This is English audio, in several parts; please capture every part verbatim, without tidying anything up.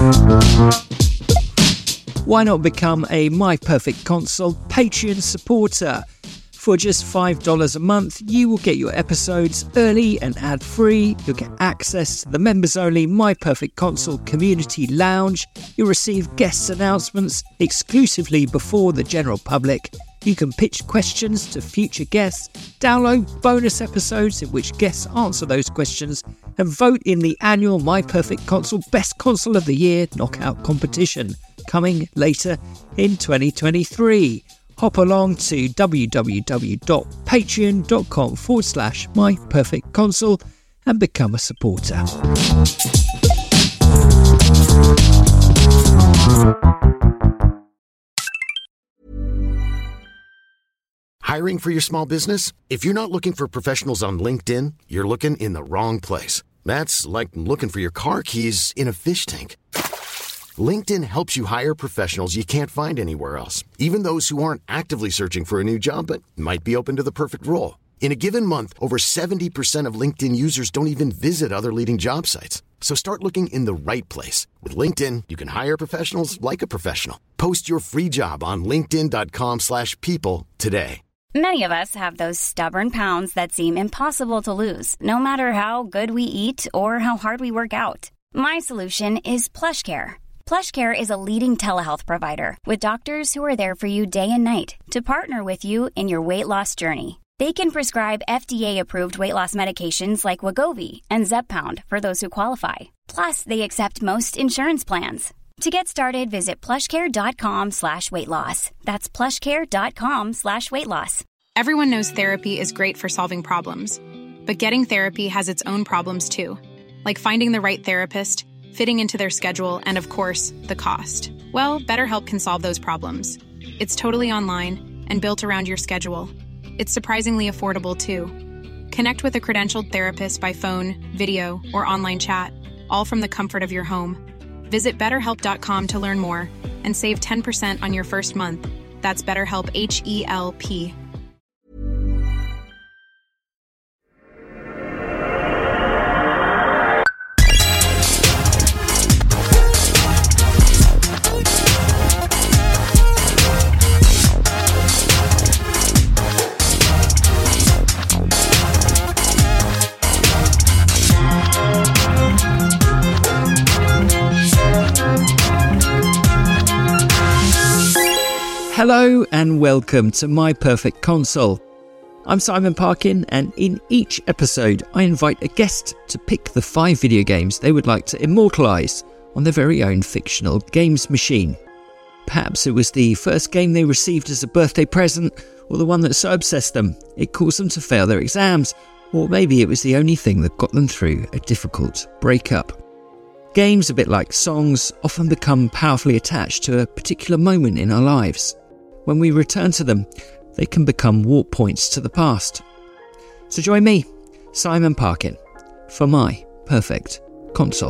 Why not become a My Perfect Console Patreon supporter? For just five dollars a month, you will get your episodes early and ad-free. You'll get access to the members-only My Perfect Console Community Lounge. You'll receive guest announcements exclusively before the general public. You can pitch questions to future guests, download bonus episodes in which guests answer those questions, and vote in the annual My Perfect Console Best Console of the Year knockout competition, coming later in twenty twenty-three. Hop along to www.patreon.com forward slash My Perfect Console and become a supporter. Hiring for your small business? If you're not looking for professionals on LinkedIn, you're looking in the wrong place. That's like looking for your car keys in a fish tank. LinkedIn helps you hire professionals you can't find anywhere else, even those who aren't actively searching for a new job but might be open to the perfect role. In a given month, over seventy percent of LinkedIn users don't even visit other leading job sites. So start looking in the right place. With LinkedIn, you can hire professionals like a professional. Post your free job on linkedin.com slash people today. Many of us have those stubborn pounds that seem impossible to lose, no matter how good we eat or how hard we work out. My solution is PlushCare. PlushCare is a leading telehealth provider with doctors who are there for you day and night to partner with you in your weight loss journey. They can prescribe F D A-approved weight loss medications like Wegovy and Zepbound for those who qualify. Plus, they accept most insurance plans. To get started, visit plushcare.com slash weight loss. That's plushcare.com slash weight loss. Everyone knows therapy is great for solving problems, but getting therapy has its own problems too, like finding the right therapist, fitting into their schedule, and of course, the cost. Well, BetterHelp can solve those problems. It's totally online and built around your schedule. It's surprisingly affordable too. Connect with a credentialed therapist by phone, video, or online chat, all from the comfort of your home. Visit better help dot com to learn more and save ten percent on your first month. That's BetterHelp, H E L P. Hello and welcome to My Perfect Console. I'm Simon Parkin, and in each episode I invite a guest to pick the five video games they would like to immortalise on their very own fictional games machine. Perhaps it was the first game they received as a birthday present, or the one that so obsessed them it caused them to fail their exams, or maybe it was the only thing that got them through a difficult breakup. Games, a bit like songs, often become powerfully attached to a particular moment in our lives. When we return to them, they can become warp points to the past. So join me, Simon Parkin, for My Perfect Console.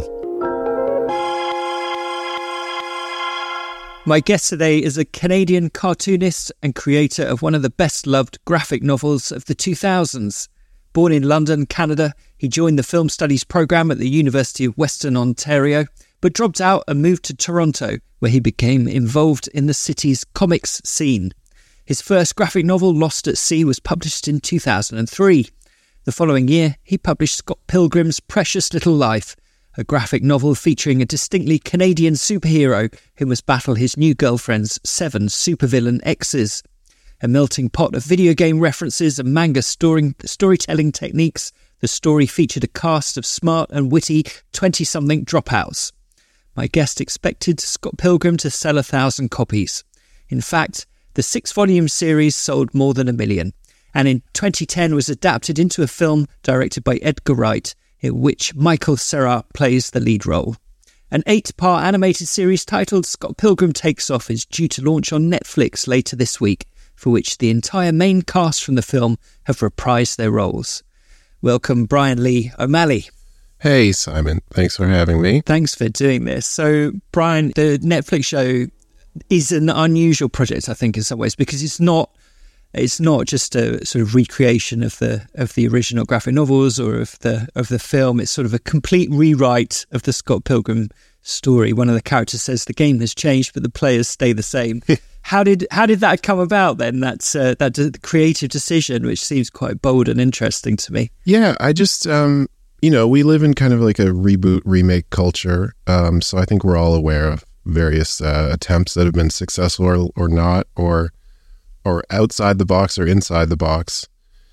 My guest today is a Canadian cartoonist and creator of one of the best-loved graphic novels of the two thousands. Born in London, Canada, he joined the film studies programme at the University of Western Ontario, but dropped out and moved to Toronto, where he became involved in the city's comics scene. His first graphic novel, Lost at Sea, was published in two thousand three. The following year, he published Scott Pilgrim's Precious Little Life, a graphic novel featuring a distinctly Canadian superhero who must battle his new girlfriend's seven supervillain exes. A melting pot of video game references and manga story- storytelling techniques, the story featured a cast of smart and witty twenty-something dropouts. My guest expected Scott Pilgrim to sell a thousand copies. In fact, the six-volume series sold more than a million, and in twenty ten was adapted into a film directed by Edgar Wright, in which Michael Cera plays the lead role. An eight-part animated series titled Scott Pilgrim Takes Off is due to launch on Netflix later this week, for which the entire main cast from the film have reprised their roles. Welcome, Brian Lee O'Malley. Hey, Simon. Thanks for having me. Thanks for doing this. So, Brian, the Netflix show is an unusual project, I think, in some ways, because it's not it's not just a sort of recreation of the of the original graphic novels or of the of the film. It's sort of a complete rewrite of the Scott Pilgrim story, one of the characters says the game has changed, but the players stay the same. How did how did that come about then? That's uh, that d- creative decision, which seems quite bold and interesting to me. Yeah, I just, um, you know, we live in kind of like a reboot, remake culture. Um, so I think we're all aware of various uh, attempts that have been successful or, or not, or or outside the box or inside the box.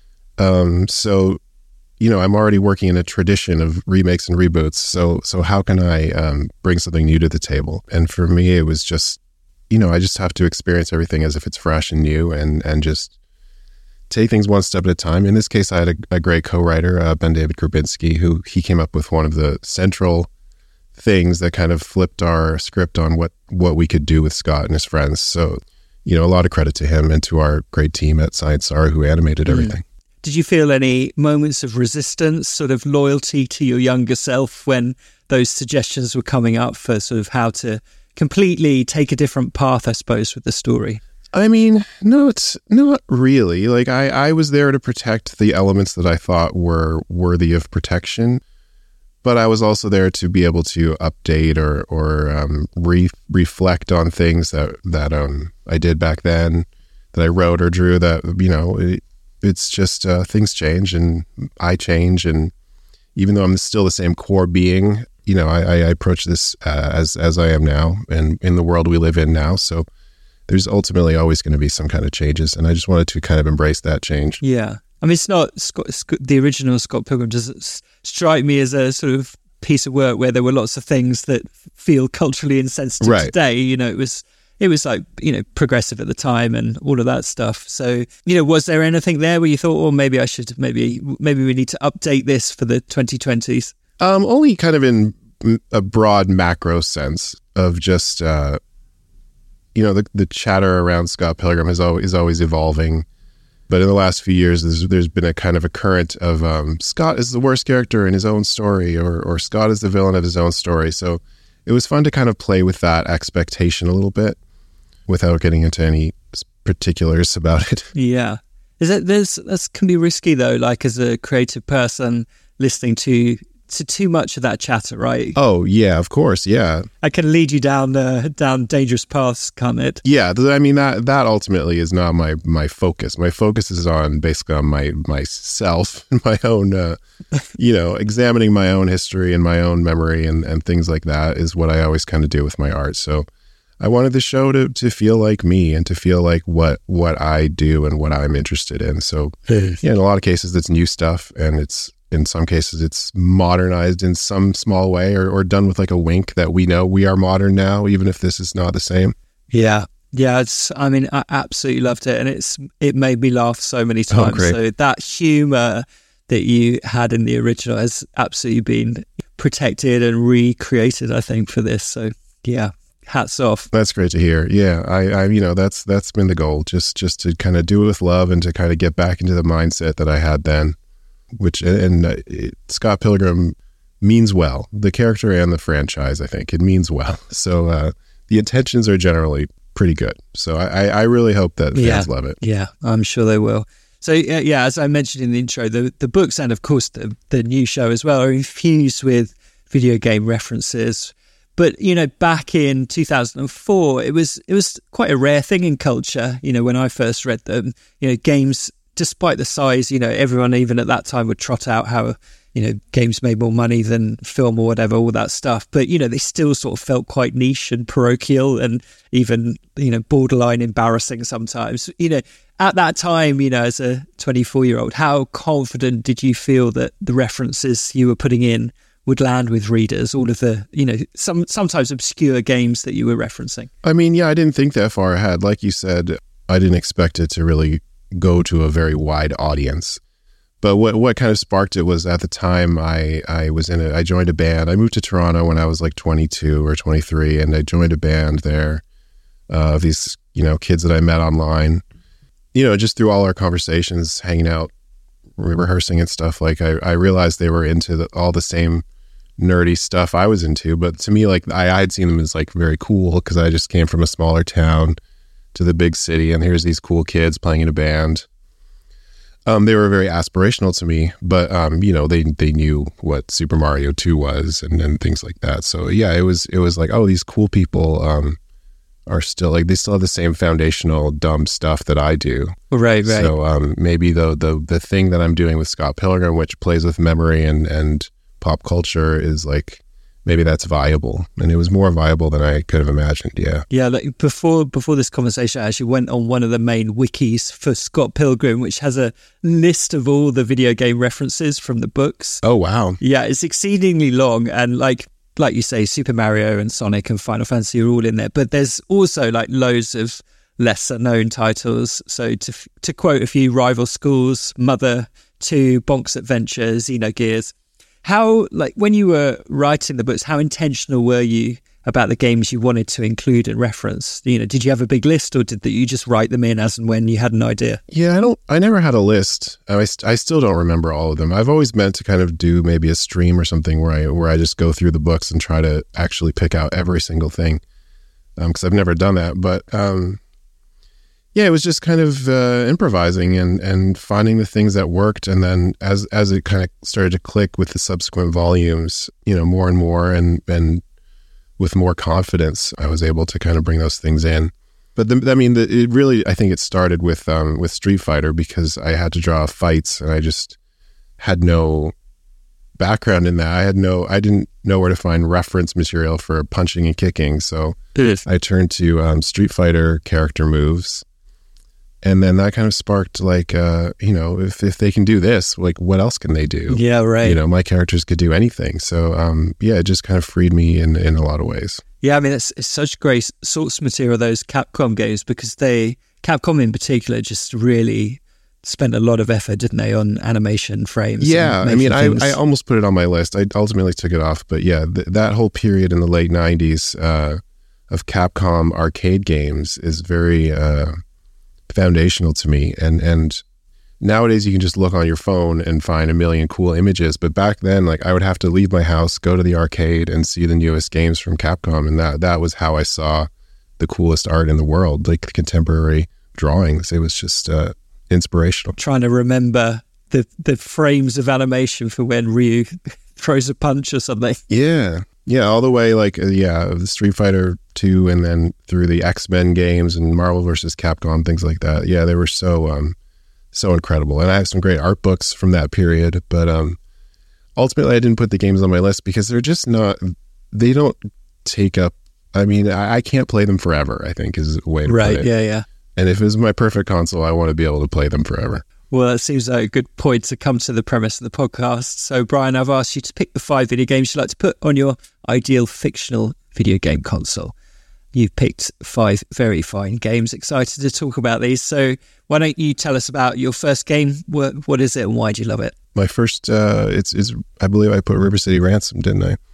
Um, so, you know, I'm already working in a tradition of remakes and reboots. So so how can I um, bring something new to the table? And for me, it was just, you know, I just have to experience everything as if it's fresh and new, and, and just take things one step at a time. In this case, I had a, a great co-writer, uh, Ben David Grabinski, who he came up with one of the central things that kind of flipped our script on what, what we could do with Scott and his friends. So, you know, a lot of credit to him and to our great team at Science Sara who animated everything. Mm. Did you feel any moments of resistance, sort of loyalty to your younger self when those suggestions were coming up for sort of how to completely take a different path, I suppose, with the story? I mean, no, it's not really. Like, I, I was there to protect the elements that I thought were worthy of protection, but I was also there to be able to update or or um, re- reflect on things that, that um, I did back then, that I wrote or drew, that, you know, it, it's just uh, things change and I change. And even though I'm still the same core being, you know, I, I approach this uh, as as I am now and in the world we live in now. So there's ultimately always going to be some kind of changes. And I just wanted to kind of embrace that change. Yeah. I mean, it's not Scott, the original Scott Pilgrim doesn't strike me as a sort of piece of work where there were lots of things that feel culturally insensitive right. today. You know, it was it was like, you know, progressive at the time and all of that stuff. So, you know, was there anything there where you thought, oh, maybe I should, maybe maybe we need to update this for the twenty twenties? Um, only kind of in a broad macro sense of just, uh, you know, the the chatter around Scott Pilgrim is always, is always evolving. But in the last few years, there's, there's been a kind of a current of um, Scott is the worst character in his own story, or or Scott is the villain of his own story. So it was fun to kind of play with that expectation a little bit without getting into any particulars about it. Yeah. Is it, there's, that can be risky though, like as a creative person listening to to too much of that chatter, right? Oh, yeah, of course, yeah. It can lead you down uh, down dangerous paths, can't it? Yeah, I mean, that that ultimately is not my, my focus. My focus is on basically on my myself, my own, uh, you know, examining my own history and my own memory and, and things like that is what I always kind of do with my art. So I wanted the show to, to feel like me and to feel like what, what I do and what I'm interested in. So yeah, in a lot of cases, it's new stuff, and it's, in some cases, it's modernized in some small way, or, or done with like a wink that we know we are modern now, even if this is not the same. Yeah. Yeah. It's, I mean, I absolutely loved it. And it's, it made me laugh so many times. Oh, great. So that humor that you had in the original has absolutely been protected and recreated, I think, for this. So yeah, hats off. That's great to hear. Yeah. I, I you know, that's, that's been the goal, just, just to kind of do it with love and to kind of get back into the mindset that I had then. Which, and uh, it, Scott Pilgrim means well. The character and the franchise, I think, it means well. So uh, the intentions are generally pretty good. So I, I really hope that fans yeah, love it. Yeah, I'm sure they will. So uh, yeah, as I mentioned in the intro, the, the books and of course the, the new show as well are infused with video game references. But, you know, back in two thousand four, it was it was quite a rare thing in culture. You know, when I first read them, you know, games, despite the size, you know, everyone even at that time would trot out how, you know, games made more money than film or whatever, all that stuff. But, you know, they still sort of felt quite niche and parochial and even, you know, borderline embarrassing sometimes. You know, at that time, you know, as a twenty-four-year-old, how confident did you feel that the references you were putting in would land with readers, all of the, you know, some sometimes obscure games that you were referencing? I mean, yeah, I didn't think that far ahead. Like you said, I didn't expect it to really go to a very wide audience. But what what kind of sparked it was at the time I, I was in a, I joined a band. I moved to Toronto when I was like twenty-two or twenty-three, and I joined a band there of uh, these, you know, kids that I met online. You know, just through all our conversations, hanging out, rehearsing and stuff, like I, I realized they were into the, all the same nerdy stuff I was into. But to me, like I had seen them as like very cool because I just came from a smaller town to the big city, and here's these cool kids playing in a band. Um, they were very aspirational to me, but um, you know, they they knew what Super Mario two was and, and things like that. So yeah, it was it was like, oh, these cool people um, are still like they still have the same foundational dumb stuff that I do. Right, right. So um, maybe the the the thing that I'm doing with Scott Pilgrim, which plays with memory and and pop culture, is like, maybe that's viable, and it was more viable than I could have imagined. Yeah, yeah. Like before, before this conversation, I actually went on one of the main wikis for Scott Pilgrim, which has a list of all the video game references from the books. Oh wow! Yeah, it's exceedingly long, and like like you say, Super Mario and Sonic and Final Fantasy are all in there. But there's also like loads of lesser known titles. So to to quote a few: Rival Schools, Mother two, Bonk's Adventure, Xenogears. How, like, when you were writing the books, how intentional were you about the games you wanted to include and reference? You know, did you have a big list, or did you just write them in as and when you had an idea? Yeah, I don't. I never had a list. I, I still don't remember all of them. I've always meant to kind of do maybe a stream or something where I where I just go through the books and try to actually pick out every single thing, because um, I've never done that. But um, yeah, it was just kind of uh, improvising and, and finding the things that worked. And then as as it kind of started to click with the subsequent volumes, you know, more and more and, and with more confidence, I was able to kind of bring those things in. But the, I mean, the, it really, I think it started with um, with Street Fighter, because I had to draw fights and I just had no background in that. I had no, I didn't know where to find reference material for punching and kicking. So I turned to um, Street Fighter character moves. And then that kind of sparked like, uh, you know, if, if they can do this, like what else can they do? Yeah, right. You know, my characters could do anything. So, um, yeah, it just kind of freed me in, in a lot of ways. Yeah, I mean, it's, it's such great source material, those Capcom games, because they, Capcom in particular, just really spent a lot of effort, didn't they, on animation frames? Yeah, I mean, I, I almost put it on my list. I ultimately took it off. But yeah, th- that whole period in the late nineties uh, of Capcom arcade games is very... Uh, foundational to me, and and nowadays you can just look on your phone and find a million cool images, but back then, like, I would have to leave my house, go to the arcade, and see the newest games from Capcom, and that that was how I saw the coolest art in the world, like the contemporary drawings. It was just uh, inspirational. Trying to remember the the frames of animation for when Ryu throws a punch or something. Yeah. Yeah, all the way, like, uh, yeah, the Street Fighter two, and then through the X-Men games and Marvel versus Capcom, things like that. Yeah, they were so um, so incredible. And I have some great art books from that period, but um, ultimately I didn't put the games on my list because they're just not, they don't take up, I mean, I, I can't play them forever, I think is a way to right, put it. Yeah, yeah. And if it's my perfect console, I want to be able to play them forever. Well, that seems like a good point to come to the premise of the podcast. So, Brian, I've asked you to pick the five video games you'd like to put on your ideal fictional video game console. You've picked five very fine games. Excited to talk about these. So why don't you tell us about your first game? What, what is it and why do you love it? My first, uh, it's, it's, I believe I put River City Ransom, didn't I?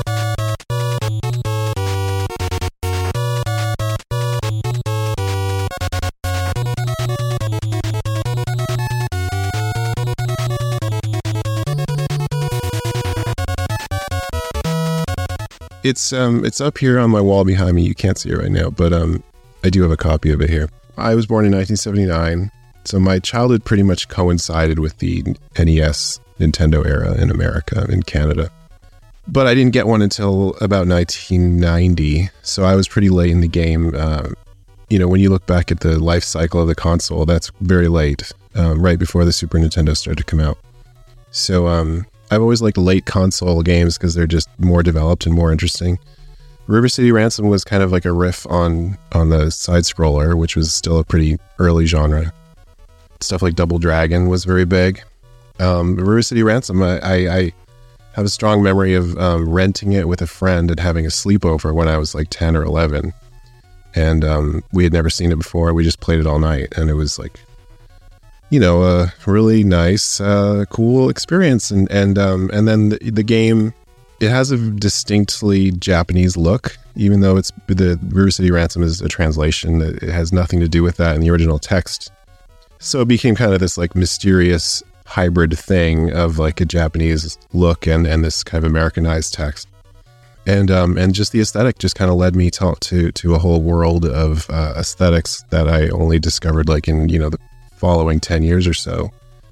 It's um it's up here on my wall behind me. You can't see it right now, but um I do have a copy of it here. I was born in nineteen seventy-nine, so my childhood pretty much coincided with the N E S Nintendo era in America, in Canada. But I didn't get one until about nineteen ninety, so I was pretty late in the game. Uh, you know, when you look back at the life cycle of the console, that's very late, um, right before the Super Nintendo started to come out. So um I've always liked late console games because they're just more developed and more interesting. River City Ransom was kind of like a riff on on the side-scroller, which was still a pretty early genre. Stuff like Double Dragon was very big. Um, River City Ransom, I, I, I have a strong memory of um, renting it with a friend and having a sleepover when I was like ten or eleven. And um, we had never seen it before. We just played it all night, and it was like, you know, a really nice, uh, cool experience. And and um, and then the, the game, it has a distinctly Japanese look, even though it's the River City Ransom is a translation. It has nothing to do with that in the original text. So it became kind of this like mysterious hybrid thing of like a Japanese look and, and this kind of Americanized text. And um, and just the aesthetic just kind of led me to, to, to a whole world of uh, aesthetics that I only discovered like in, you know, the following ten years or so.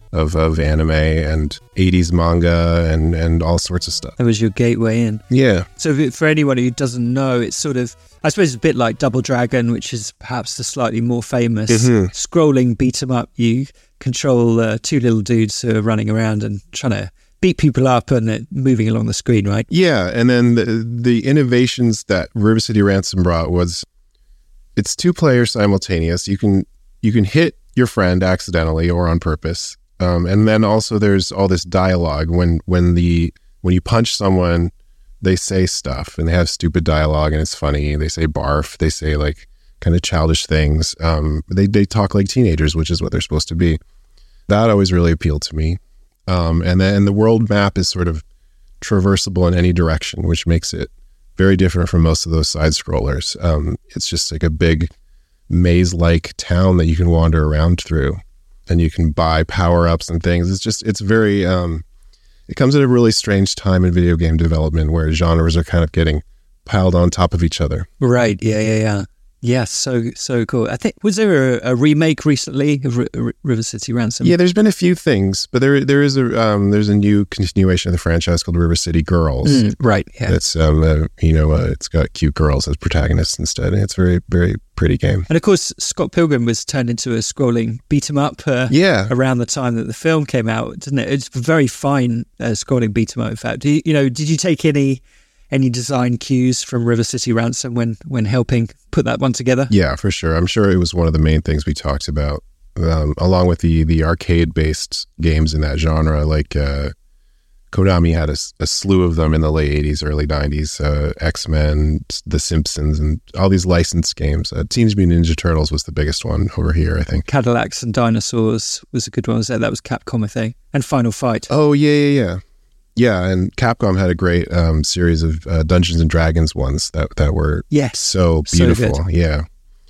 of, of anime and eighties manga and, and all sorts of stuff. That was your gateway in. Yeah. So for anyone who doesn't know, it's sort of, I suppose it's a bit like Double Dragon, which is perhaps the slightly more famous mm-hmm. scrolling beat 'em up. You control uh, two little dudes who are running around and trying to beat people up and uh, moving along the screen, right? Yeah, and then the, the innovations that River City Ransom brought was it's two players simultaneous. You can you can hit your friend accidentally or on purpose, um, and then also there's all this dialogue when when the when you punch someone, they say stuff and they have stupid dialogue and it's funny. They say barf. They say like kind of childish things. Um, they they talk like teenagers, which is what they're supposed to be. That always really appealed to me. Um, and then the world map is sort of traversable in any direction, which makes it very different from most of those side scrollers. Um, it's just like a big maze-like town that you can wander around through, and you can buy power-ups and things. It's just, it's very, um, it comes at a really strange time in video game development where genres are kind of getting piled on top of each other. Right. Yeah, yeah, yeah. Yeah, so so cool. I think, was there a, a remake recently of R- R- River City Ransom? Yeah, there's been a few things, but there there is a um, there's a new continuation of the franchise called River City Girls. Mm, right. Yeah. It's um uh, you know uh, it's got cute girls as protagonists instead. And it's a very very pretty game. And of course, Scott Pilgrim was turned into a scrolling beat 'em up. Uh, yeah. Around the time that the film came out, didn't it? It's a very fine uh, scrolling beat 'em up. In fact, do you, you know, did you take any? Any design cues from River City Ransom when when helping put that one together? Yeah, for sure. I'm sure it was one of the main things we talked about, um, along with the the arcade-based games in that genre. Like uh, Konami had a, a slew of them in the late eighties, early nineties, uh, X-Men, The Simpsons, and all these licensed games. Uh, Teenage Mutant Ninja Turtles was the biggest one over here, I think. Cadillacs and Dinosaurs was a good one. Was that? That was Capcom, I think. And Final Fight. Oh, yeah, yeah, yeah. Yeah, and Capcom had a great um, series of uh, Dungeons and Dragons ones that that were yes, so beautiful. So yeah,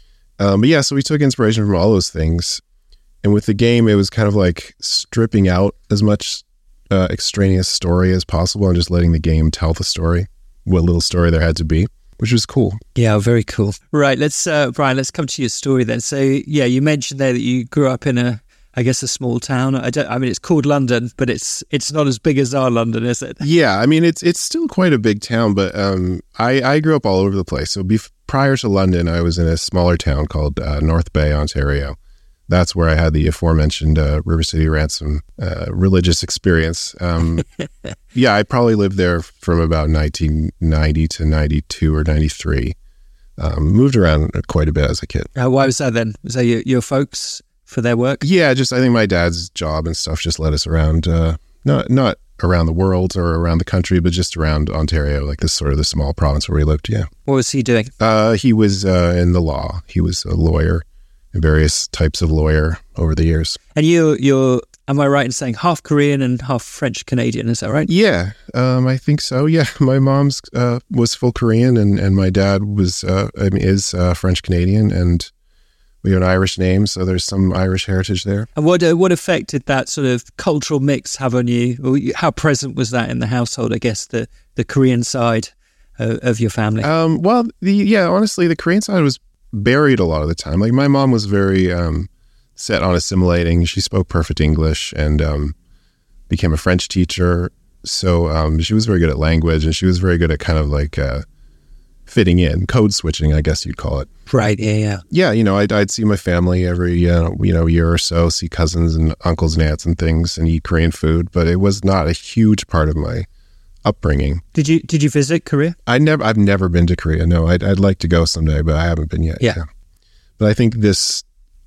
um, but yeah, so we took inspiration from all those things, and with the game, it was kind of like stripping out as much uh, extraneous story as possible and just letting the game tell the story, what little story there had to be, which was cool. Yeah, very cool. Right, let's uh, Brian, let's come to your story then. So yeah, you mentioned there that you grew up in a. I guess a small town. I don't. I mean, it's called London, but it's it's not as big as our London, is it? Yeah, I mean, it's it's still quite a big town, but um, I I grew up all over the place. So bef- prior to London, I was in a smaller town called uh, North Bay, Ontario. That's where I had the aforementioned uh, River City Ransom uh, religious experience. Um, yeah, I probably lived there from about nineteen ninety to ninety-two or ninety-three. Um, moved around quite a bit as a kid. Uh, why was that then? Was that your, your folks? For their work? Yeah, just I think my dad's job and stuff just led us around, uh, not not around the world or around the country, but just around Ontario, like this sort of the small province where we lived, yeah. What was he doing? Uh, he was uh, in the law. He was a lawyer, various types of lawyer over the years. And you, you're, am I right in saying half Korean and half French Canadian, is that right? Yeah, um, I think so, yeah. My mom's uh, was full Korean and, and my dad was uh, I mean, is uh, French Canadian, and we have an Irish name, so there's some Irish heritage there. And what uh, what effect did that sort of cultural mix have on you? Or how present was that in the household, I guess, the, the Korean side uh, of your family? Um, well, the, yeah, honestly, the Korean side was buried a lot of the time. Like, my mom was very um, set on assimilating. She spoke perfect English and um, became a French teacher. So um, she was very good at language, and she was very good at kind of like... Uh, fitting in, code switching, I guess you'd call it. Right, yeah, yeah. Yeah, you know, I'd, I'd see my family every, uh, you know, year or so, see cousins and uncles and aunts and things, and eat Korean food, but it was not a huge part of my upbringing. Did you Did you visit Korea? I never, I've never been to Korea, no. I'd, I'd like to go someday, but I haven't been yet. Yeah. yeah. But I think this,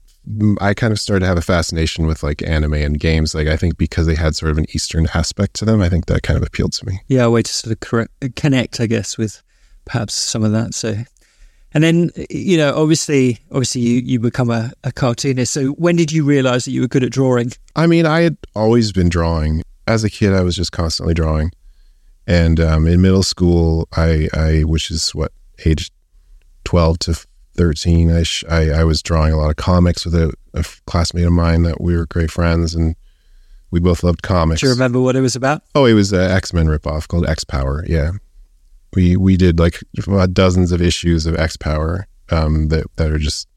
I kind of started to have a fascination with like anime and games, like I think because they had sort of an Eastern aspect to them, I think that kind of appealed to me. Yeah, a way to sort of correct, connect, I guess, with perhaps some of that. So, and then, you know, obviously, obviously you, you become a, a cartoonist. So when did you realize that you were good at drawing? I mean, I had always been drawing. As a kid, I was just constantly drawing. And um, in middle school, I, I, which is what, age twelve to thirteen, I, sh- I, I was drawing a lot of comics with a, a classmate of mine that we were great friends, and we both loved comics. Do you remember what it was about? Oh, it was an X-Men ripoff called X-Power, yeah. We we did like dozens of issues of X-Power um, that, that are just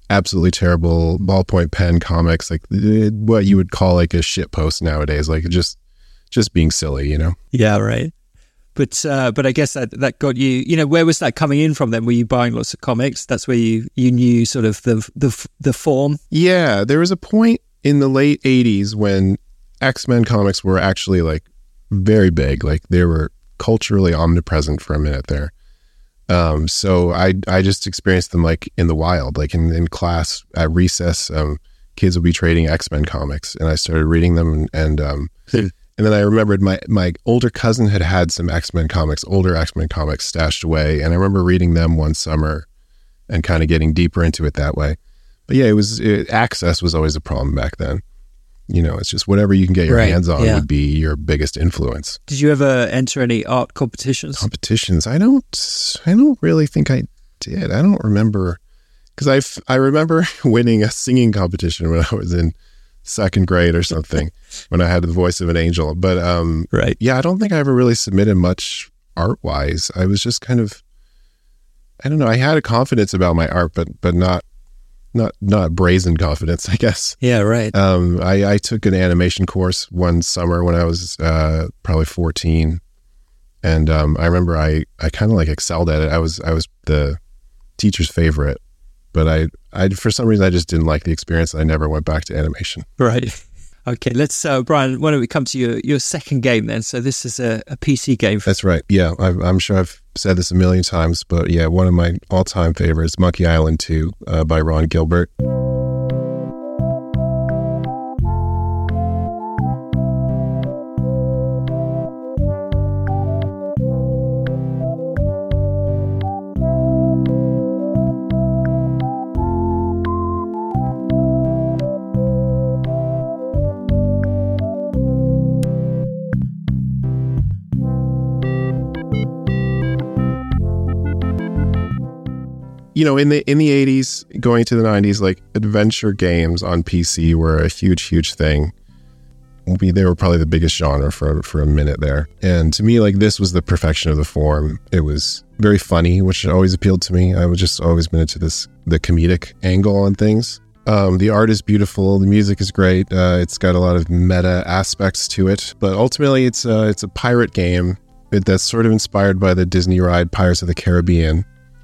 absolutely terrible ballpoint pen comics, like what you would call like a shit post nowadays, like just just being silly, you know? Yeah, right. But uh, but I guess that, that got you, you know, where was that coming in from then? Were you buying lots of comics? That's where you, you knew sort of the, the the form? Yeah, there was a point in the late eighties when X-Men comics were actually like very big. Like they were culturally omnipresent for a minute there. Um, so I I just experienced them like in the wild, like in, in class at recess, um, kids would be trading X-Men comics and I started reading them and, and um, and then I remembered my, my older cousin had had some X-Men comics, older X-Men comics stashed away. And I remember reading them one summer and kind of getting deeper into it that way. But yeah, it was, it, access was always a problem back then. You know, it's just whatever you can get your right, hands on yeah. would be your biggest influence. Did you ever enter any art competitions? Competitions? I don't, I don't really think I did. I don't remember, because I, I remember winning a singing competition when I was in second grade or something when I had the voice of an angel. But um, right. yeah, I don't think I ever really submitted much art-wise. I was just kind of, I don't know, I had a confidence about my art, but but not not not brazen confidence, I guess. Yeah, right. Um, I, I took an animation course one summer when I was uh, probably fourteen. And um, I remember I, I kind of like excelled at it. I was I was the teacher's favorite. But I, I, for some reason, I just didn't like the experience. I never went back to animation. Right. Okay, let's, uh, Brian, why don't we come to your, your second game then? So this is a, a P C game. That's right. Yeah, I've, I'm sure I've said this a million times, but yeah, one of my all-time favorites, Monkey Island two uh, by Ron Gilbert. You know, in the in the eighties, going to the nineties, like adventure games on P C were a huge, huge thing. We, they were probably the biggest genre for for a minute there. And to me, like this was the perfection of the form. It was very funny, which always appealed to me. I was just always been into this the comedic angle on things. Um, the art is beautiful. The music is great. Uh, it's got a lot of meta aspects to it. But ultimately, it's a, it's a pirate game that's sort of inspired by the Disney ride Pirates of the Caribbean.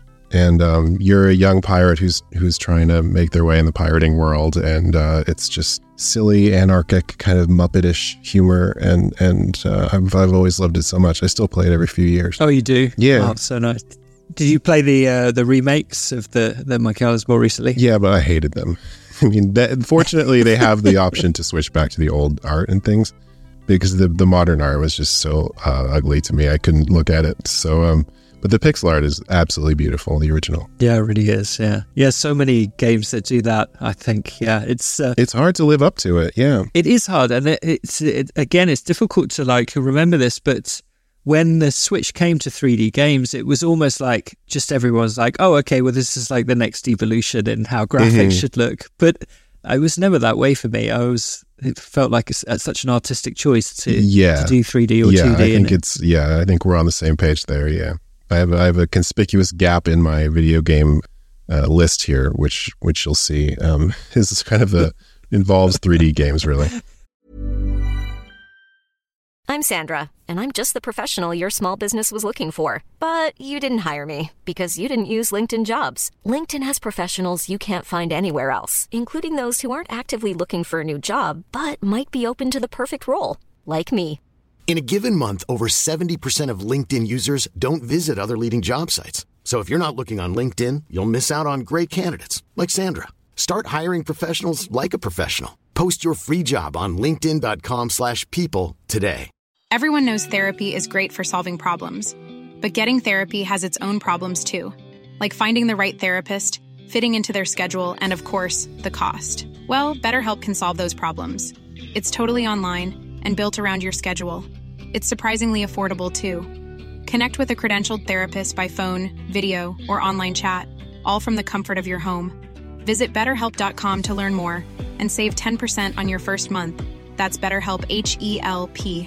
And um, you're a young pirate who's who's trying to make their way in the pirating world, and uh, it's just silly, anarchic, kind of Muppetish humor, and and uh, I've I've always loved it so much. I still play it every few years. Oh, you do? Yeah. Oh, so nice. Did you play the uh, the remakes of the the Monkey Island more recently? Yeah, but I hated them. I mean, that, fortunately, they have the option to switch back to the old art and things, because the the modern art was just so uh, ugly to me. I couldn't look at it. So. Um, But the pixel art is absolutely beautiful, the original. Yeah, it really is, yeah. Yeah, so many games that do that, I think, yeah. It's uh, it's hard to live up to it, yeah. It is hard, and it, it's, it, again, it's difficult to, like, remember this, but when the Switch came to three D games, it was almost like just everyone's like, oh, okay, well, this is like the next evolution in how graphics mm-hmm. should look. But it was never that way for me. I was... It felt like a, such an artistic choice to, yeah. to do three D or yeah, two D. I think it? it's, yeah, I think we're on the same page there, yeah. I have, I have a conspicuous gap in my video game uh, list here, which which you'll see um, is kind of a involves three D games, really. I'm Sandra, and I'm just the professional your small business was looking for. But you didn't hire me because you didn't use LinkedIn Jobs. LinkedIn has professionals you can't find anywhere else, including those who aren't actively looking for a new job, but might be open to the perfect role, like me. In a given month, over seventy percent of LinkedIn users don't visit other leading job sites. So if you're not looking on LinkedIn, you'll miss out on great candidates like Sandra. Start hiring professionals like a professional. Post your free job on linkedin dot com slash people today. Everyone knows therapy is great for solving problems, but getting therapy has its own problems too, like finding the right therapist, fitting into their schedule, and of course, the cost. Well, BetterHelp can solve those problems. It's totally online and built around your schedule. It's surprisingly affordable too. Connect with a credentialed therapist by phone, video, or online chat, all from the comfort of your home. Visit better help dot com to learn more and save ten percent on your first month. That's BetterHelp, H E L P.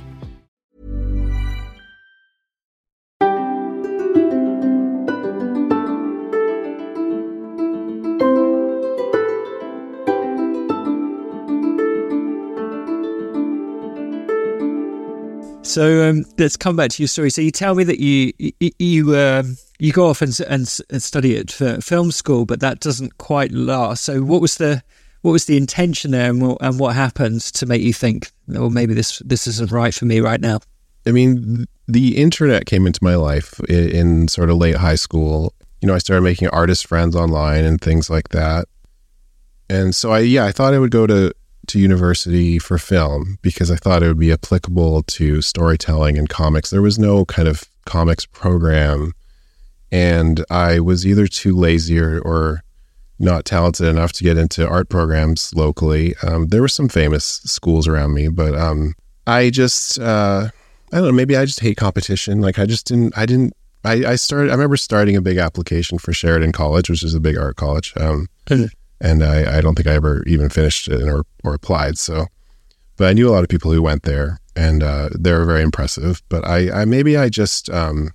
So um, let's come back to your story. So you tell me that you you you, uh, you go off and, and and study at film school, but that doesn't quite last. So what was the what was the intention there, and what, and what happened to make you think, well, maybe this this isn't right for me right now? I mean, the internet came into my life in, in sort of late high school. You know, I started making artist friends online and things like that. And so I, yeah, I thought I would go to, to university for film because I thought it would be applicable to storytelling and comics. There was no kind of comics program, and I was either too lazy or, or not talented enough to get into art programs locally. Um, there were some famous schools around me, but um, I just, uh, I don't know, maybe I just hate competition. Like I just didn't, I didn't, I, I started, I remember starting a big application for Sheridan College, which is a big art college. Um, And I, I don't think I ever even finished it or, or applied. So, but I knew a lot of people who went there, and uh, they were very impressive. But I, I maybe I just, um,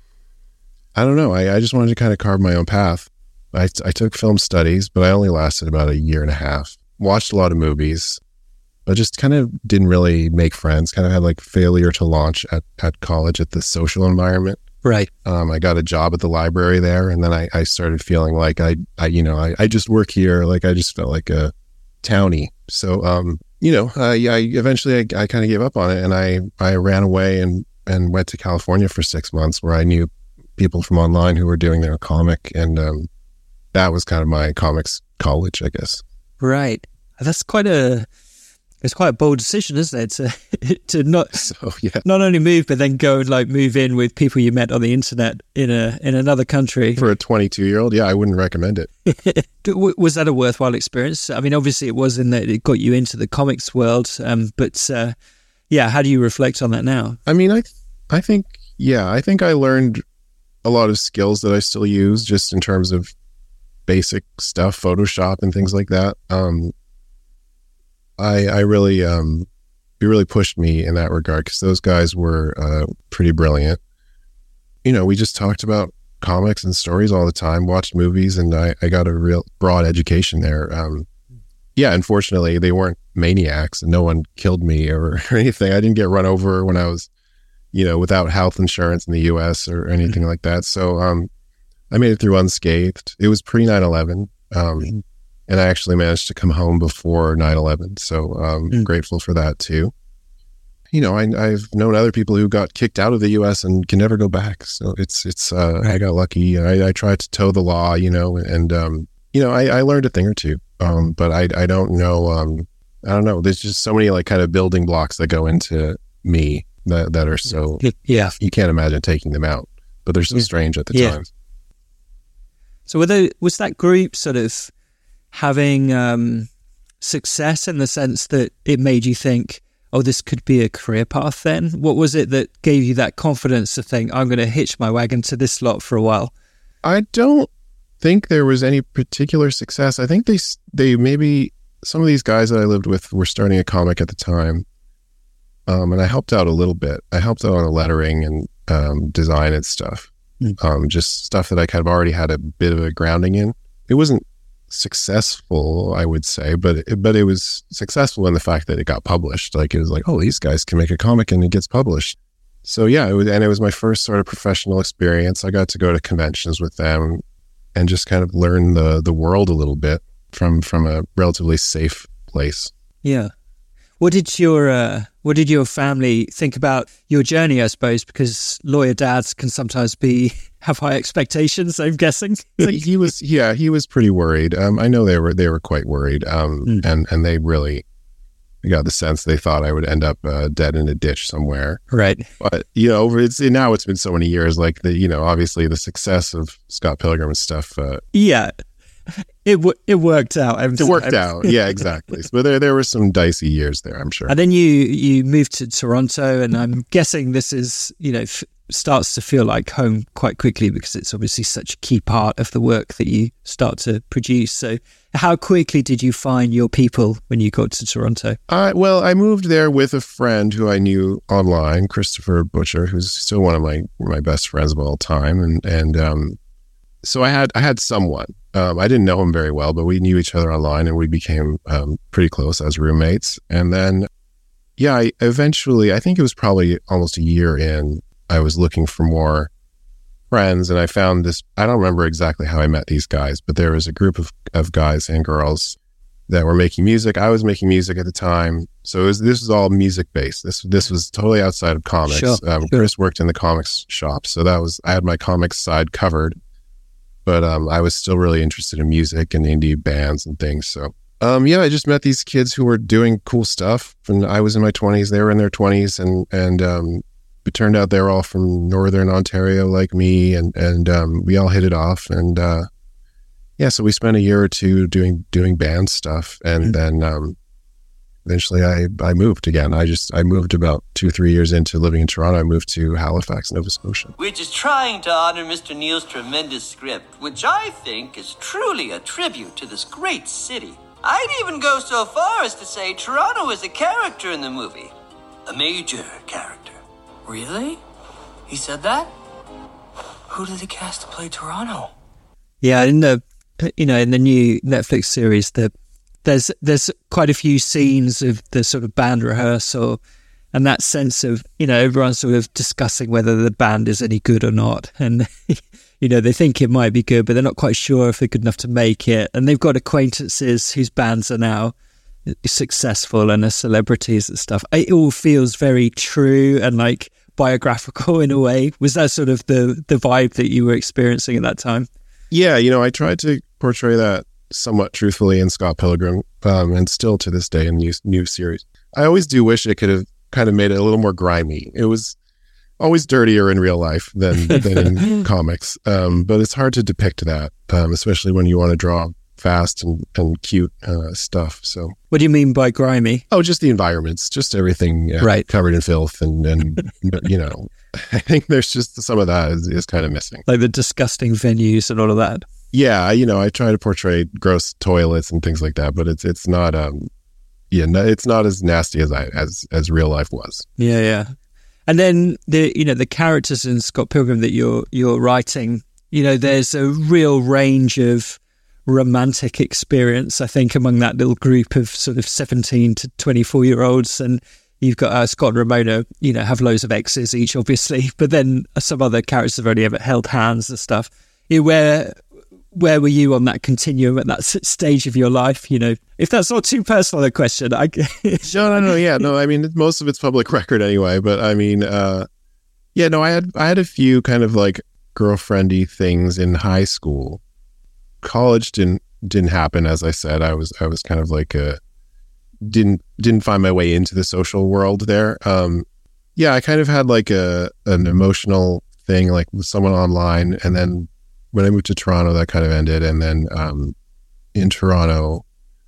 I don't know. I, I just wanted to kind of carve my own path. I, I took film studies, but I only lasted about a year and a half. Watched a lot of movies, but just kind of didn't really make friends. Kind of had like failure to launch at, at college at the social environment. Right. Um, I got a job at the library there, and then I, I started feeling like I, I you know, I, I just work here. Like I just felt like a townie. So, um, you know, uh, yeah, I, eventually I, I kind of gave up on it, and I, I ran away and, and went to California for six months where I knew people from online who were doing their comic. And um, that was kind of my comics college, I guess. Right. That's quite a... It's quite a bold decision, isn't it, to to not so, yeah. not only move, but then go and like move in with people you met on the internet in a in another country. For a twenty-two year old, yeah, I wouldn't recommend it. Was that a worthwhile experience? I mean, obviously it was in that it got you into the comics world, um, but uh, yeah, how do you reflect on that now? I mean, I I think yeah, I think I learned a lot of skills that I still use, just in terms of basic stuff, Photoshop and things like that. Um, I, I really, um, it really pushed me in that regard because those guys were uh, pretty brilliant. You know, we just talked about comics and stories all the time, watched movies, and I, I got a real broad education there. Um, yeah, unfortunately, they weren't maniacs and no one killed me or, or anything. I didn't get run over when I was, you know, without health insurance in the U S or anything mm-hmm. like that. So um, I made it through unscathed. It was pre nine eleven. Um, mm-hmm. And I actually managed to come home before nine eleven. So I'm mm. grateful for that too. You know, I, I've known other people who got kicked out of the U S and can never go back. So it's, it's, uh, right. I got lucky. I, I tried to toe the law, you know, and, um, you know, I, I learned a thing or two. Um, but I, I don't know, um, I don't know. There's just so many like kind of building blocks that go into me that, that are so, yeah, you can't imagine taking them out, but they're so strange at the yeah. time. So were they, was that group sort of having um, success in the sense that it made you think, oh, this could be a career path then? What was it that gave you that confidence to think, I'm going to hitch my wagon to this lot for a while? I don't think there was any particular success. I think they, they maybe, some of these guys that I lived with were starting a comic at the time. Um, and I helped out a little bit. I helped out on the lettering and um, design and stuff. Mm. Um, just stuff that I kind of already had a bit of a grounding in. It wasn't successful, I would say, but it, but it was successful in the fact that it got published. Like it was like, oh, these guys can make a comic and it gets published. So yeah, it was, and it was my first sort of professional experience. I got to go to conventions with them and just kind of learn the the world a little bit from from a relatively safe place. Yeah. What did your uh, what did your family think about your journey, I suppose, because lawyer dads can sometimes be have high expectations, I'm guessing. he was yeah, he was pretty worried. Um, I know they were they were quite worried. Um, mm. and, and they really got the sense they thought I would end up uh, dead in a ditch somewhere. Right. But you know, it's now it's been so many years, like the you know, obviously the success of Scott Pilgrim and stuff. Uh, yeah. It w- it worked out. I'm, it worked I'm, out, yeah, exactly. But there there were some dicey years there, I'm sure. And then you you moved to Toronto, and I'm guessing this is you know f- starts to feel like home quite quickly because it's obviously such a key part of the work that you start to produce. So, how quickly did you find your people when you got to Toronto? Uh, well, I moved there with a friend who I knew online, Christopher Butcher, who's still one of my my best friends of all time, and and um, so I had I had someone. Um, I didn't know him very well, but we knew each other online and we became um, pretty close as roommates. And then yeah, I eventually, I think it was probably almost a year in, I was looking for more friends, and I found this, I don't remember exactly how I met these guys, but there was a group of, of guys and girls that were making music. I was making music at the time. So it was, this was all music based. This this was totally outside of comics. Sure, um, sure. Chris worked in the comics shop. So that was, I had my comics side covered, but um, I was still really interested in music and indie bands and things. So um, yeah, I just met these kids who were doing cool stuff. And I was in my twenties, they were in their twenties. And, and um, it turned out they were all from Northern Ontario like me. And, and um, we all hit it off. And uh, yeah, so we spent a year or two doing doing band stuff, and mm-hmm. then um, eventually I, I moved again. I just I moved about two three years into living in Toronto. I moved to Halifax, Nova Scotia. We're just trying to honor Mister Neil's tremendous script, which I think is truly a tribute to this great city. I'd even go so far as to say Toronto is a character in the movie, a major character. Really? He said that? Who did they cast to play Toronto? Yeah, in the you know in the new Netflix series, the there's there's quite a few scenes of the sort of band rehearsal, and that sense of you know everyone's sort of discussing whether the band is any good or not, and you know they think it might be good, but they're not quite sure if they're good enough to make it, and they've got acquaintances whose bands are now successful and are celebrities and stuff. It all feels very true and like biographical in a way. Was that sort of the the vibe that you were experiencing at that time? Yeah, you know, I tried to portray that somewhat truthfully in Scott Pilgrim, um, and still to this day in the new, new series. I always do wish it could have kind of made it a little more grimy. It was always dirtier in real life than, than in comics, um, but it's hard to depict that, um, especially when you want to draw fast and, and cute uh, stuff. So, what do you mean by grimy? Oh, just the environments, just everything uh, right. covered in filth, and, and you know, I think there's just some of that is, is kind of missing. Like the disgusting venues and all of that. Yeah, you know, I try to portray gross toilets and things like that, but it's it's not um yeah, no, it's not as nasty as I as as real life was. Yeah, yeah. And then the you know the characters in Scott Pilgrim that you're you're writing, you know, there's a real range of romantic experience, I think, among that little group of sort of seventeen to twenty-four year olds. And you've got uh, Scott and Ramona, you know, have loads of exes each, obviously, but then some other characters have only ever held hands and stuff. You know, where where were you on that continuum at that s- stage of your life? You know, if that's not too personal a question, I no, no, no, yeah, no. I mean, most of it's public record anyway. But I mean, uh, yeah, no, I had I had a few kind of like girlfriendy things in high school. College didn't didn't happen, as I said. I was I was kind of like a didn't didn't find my way into the social world there. Um, yeah, I kind of had like a an emotional thing like with someone online, and then when I moved to Toronto, that kind of ended. And then um, in Toronto,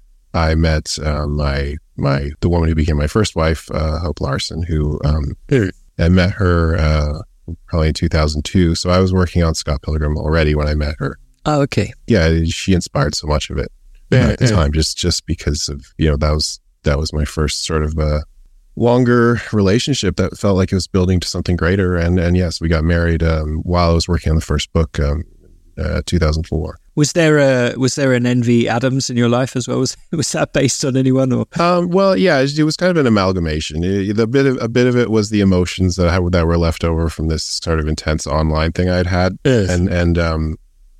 I met uh, my my the woman who became my first wife, uh, Hope Larson, who um, I met her uh, probably in two thousand two. So I was working on Scott Pilgrim already when I met her. Oh, okay. Yeah, she inspired so much of it yeah, at the yeah. time, just just because of you know that was that was my first sort of uh, longer relationship that felt like it was building to something greater. And and yes, we got married um, while I was working on the first book. Um, Uh, two thousand four. Was there a was there an Envy Adams in your life as well? Was was that based on anyone or? Um, well, yeah, it was kind of an amalgamation. It, the bit of a bit of it was the emotions that I, that were left over from this sort of intense online thing I'd had, yes. and and um,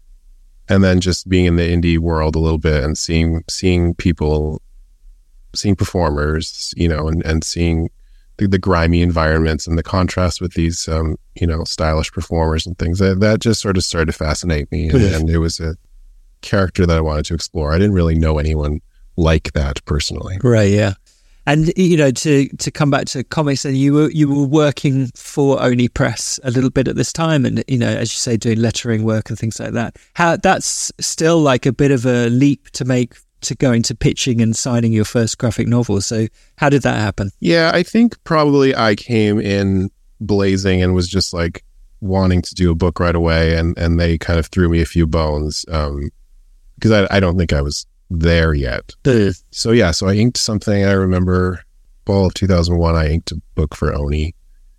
and then just being in the indie world a little bit and seeing seeing people, seeing performers, you know, and and seeing the, the grimy environments and the contrast with these, um, you know, stylish performers and things. That, that just sort of started to fascinate me. And, and it was a character that I wanted to explore. I didn't really know anyone like that personally. Right, yeah. And, you know, to, to come back to comics, and you were, you were working for Oni Press a little bit at this time and, you know, as you say, doing lettering work and things like that. How that's still like a bit of a leap to make to going to pitching and signing your first graphic novel. So how did that happen? Yeah, I think probably I came in blazing and was just like wanting to do a book right away. And, and they kind of threw me a few bones um, because I, I don't think I was there yet. So yeah, so I inked something. I remember fall of two thousand one, I inked a book for Oni.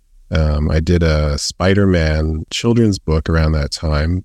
Um, I did a Spider-Man children's book around that time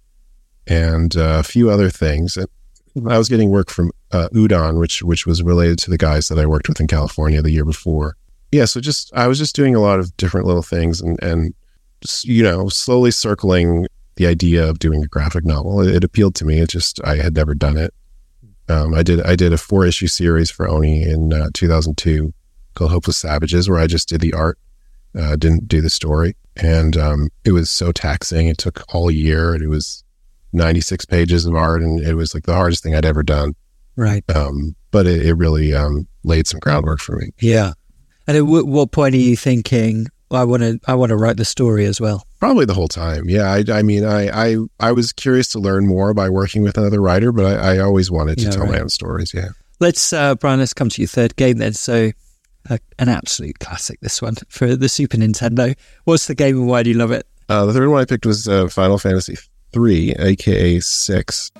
and uh, a few other things. And I was getting work from uh, Udon, which which was related to the guys that I worked with in California the year before. yeah, so just I was just doing a lot of different little things, and and just, you know, slowly circling the idea of doing a graphic novel. It, it appealed to me. It just I had never done it. Um, I did I did a four issue series for Oni in uh, two thousand two called Hopeless Savages, where I just did the art, uh, didn't do the story, and um, it was so taxing. It took all year, and it was ninety-six pages of art, and it was like the hardest thing I'd ever done. Right. Um, but it, it really um, laid some groundwork for me. Yeah. And at w- what point are you thinking, well, I want to I want to write the story as well? Probably the whole time. Yeah. I, I mean, I, I I was curious to learn more by working with another writer, but I, I always wanted to yeah, tell right. my own stories. Yeah. Let's, uh, Brian, let's come to your third game then. So uh, an absolute classic, this one, for the Super Nintendo. What's the game and why do you love it? Uh, the third one I picked was uh, Final Fantasy three, aka six.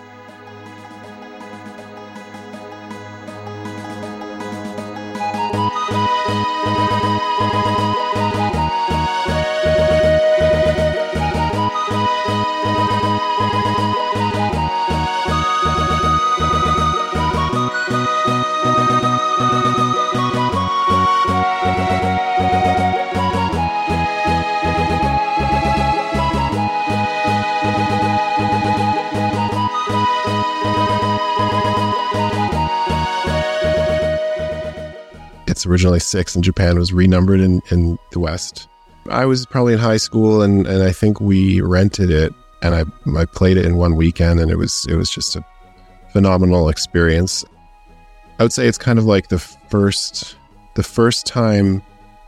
It's originally six in Japan. It was renumbered in, in the West. I was probably in high school, and, and I think we rented it, and I I played it in one weekend, and it was it was just a phenomenal experience. I would say it's kind of like the first the first time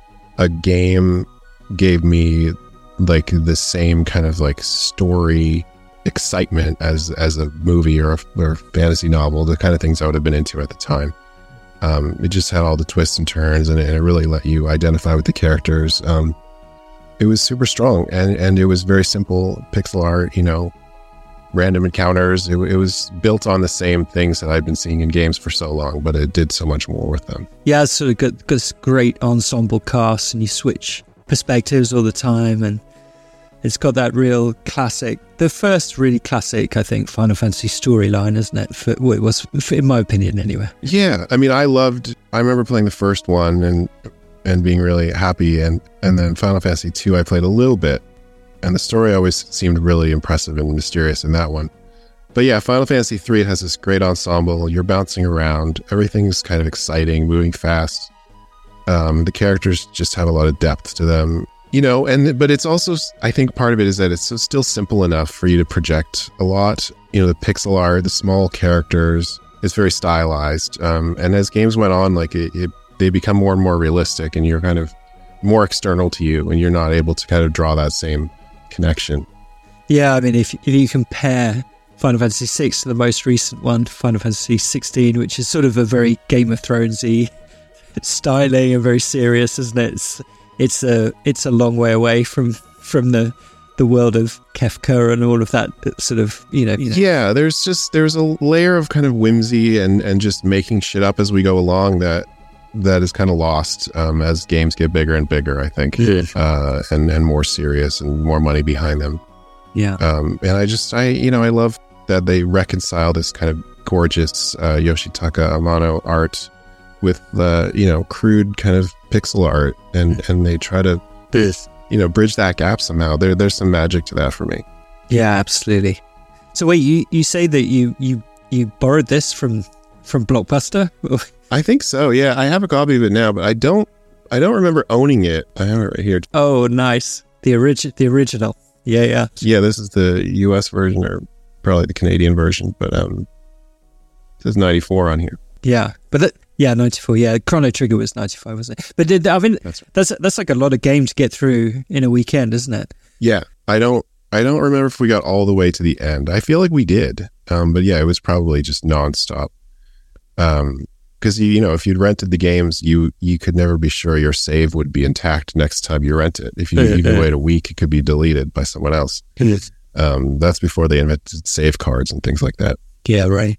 a game gave me like the same kind of like story excitement as as a movie or a, or a fantasy novel, the kind of things I would have been into at the time. Um, it just had all the twists and turns, and it, and it really let you identify with the characters. Um, it was super strong, and, and it was very simple pixel art, you know, random encounters. It, it was built on the same things that I've been seeing in games for so long, but it did so much more with them. Yeah, it's sort of got, got this great ensemble cast, and you switch perspectives all the time, and it's got that real classic, the first really classic, I think, Final Fantasy storyline, isn't it? For, well, it was, for, in my opinion, anyway. Yeah, I mean, I loved, I remember playing the first one and and being really happy, and, and then Final Fantasy two I played a little bit, and the story always seemed really impressive and mysterious in that one. But yeah, Final Fantasy three, it has this great ensemble, you're bouncing around, everything's kind of exciting, moving fast. Um, the characters just have a lot of depth to them. You know, and but it's also, I think part of it is that it's so still simple enough for you to project a lot. You know, the pixel art, the small characters, it's very stylized. Um, and as games went on, like it, it, they become more and more realistic, and you're kind of more external to you, and you're not able to kind of draw that same connection. Yeah, I mean, if if you compare Final Fantasy six to the most recent one, Final Fantasy sixteen, which is sort of a very Game of Thrones-y styling and very serious, isn't it? It's, It's a it's a long way away from from the the world of Kefka and all of that sort of, you know, you know. Yeah, there's just there's a layer of kind of whimsy and, and just making shit up as we go along that that is kind of lost um, as games get bigger and bigger, I think, yeah. uh, and and more serious and more money behind them. Yeah, um, and I just I you know I love that they reconcile this kind of gorgeous uh, Yoshitaka Amano art with the, you know, crude kind of pixel art, and, and they try to, you know, bridge that gap somehow. There, there's some magic to that for me. Yeah, absolutely. So wait, you, you say that you, you, you borrowed this from, from Blockbuster? I think so. Yeah, I have a copy of it now, but I don't, I don't remember owning it. I have it right here. Oh, nice. The origi- the original. Yeah, yeah. Yeah, this is the U S version, or probably the Canadian version, but um, it says ninety-four on here. Yeah, but that, yeah, ninety-four. Yeah, Chrono Trigger was ninety-five, wasn't it? But did, I mean, that's, right. that's that's like a lot of game to get through in a weekend, isn't it? Yeah, I don't I don't remember if we got all the way to the end. I feel like we did, um, but yeah, it was probably just nonstop. Um, because you, you know, if you'd rented the games, you you could never be sure your save would be intact next time you rent it. If you even wait a week, it could be deleted by someone else. um, that's before they invented save cards and things like that. Yeah, right.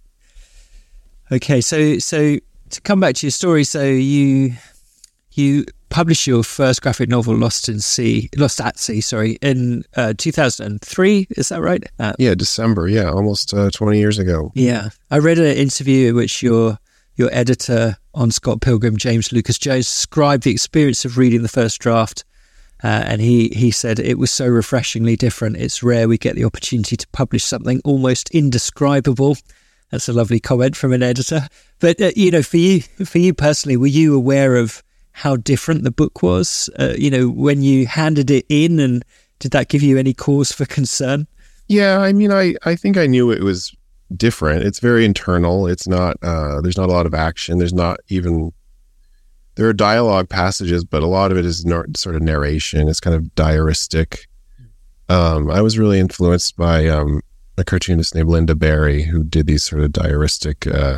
Okay, so so to come back to your story, so you you published your first graphic novel, Lost in Sea, Lost at Sea, sorry, in uh, two thousand three. Is that right? Uh, yeah, December. Yeah, almost uh, twenty years ago. Yeah, I read an interview in which your your editor on Scott Pilgrim, James Lucas Jones, described the experience of reading the first draft. Uh, and he, he said it was so refreshingly different. It's rare we get the opportunity to publish something almost indescribable. That's a lovely comment from an editor. But, uh, you know, for you, for you personally, were you aware of how different the book was, uh, you know, when you handed it in, and did that give you any cause for concern? Yeah, I mean, I, I think I knew it was different. It's very internal. It's not, uh, there's not a lot of action. There's not even, there are dialogue passages, but a lot of it is nar- sort of narration. It's kind of diaristic. Um, I was really influenced by um, a cartoonist named Linda Barry, who did these sort of diaristic uh,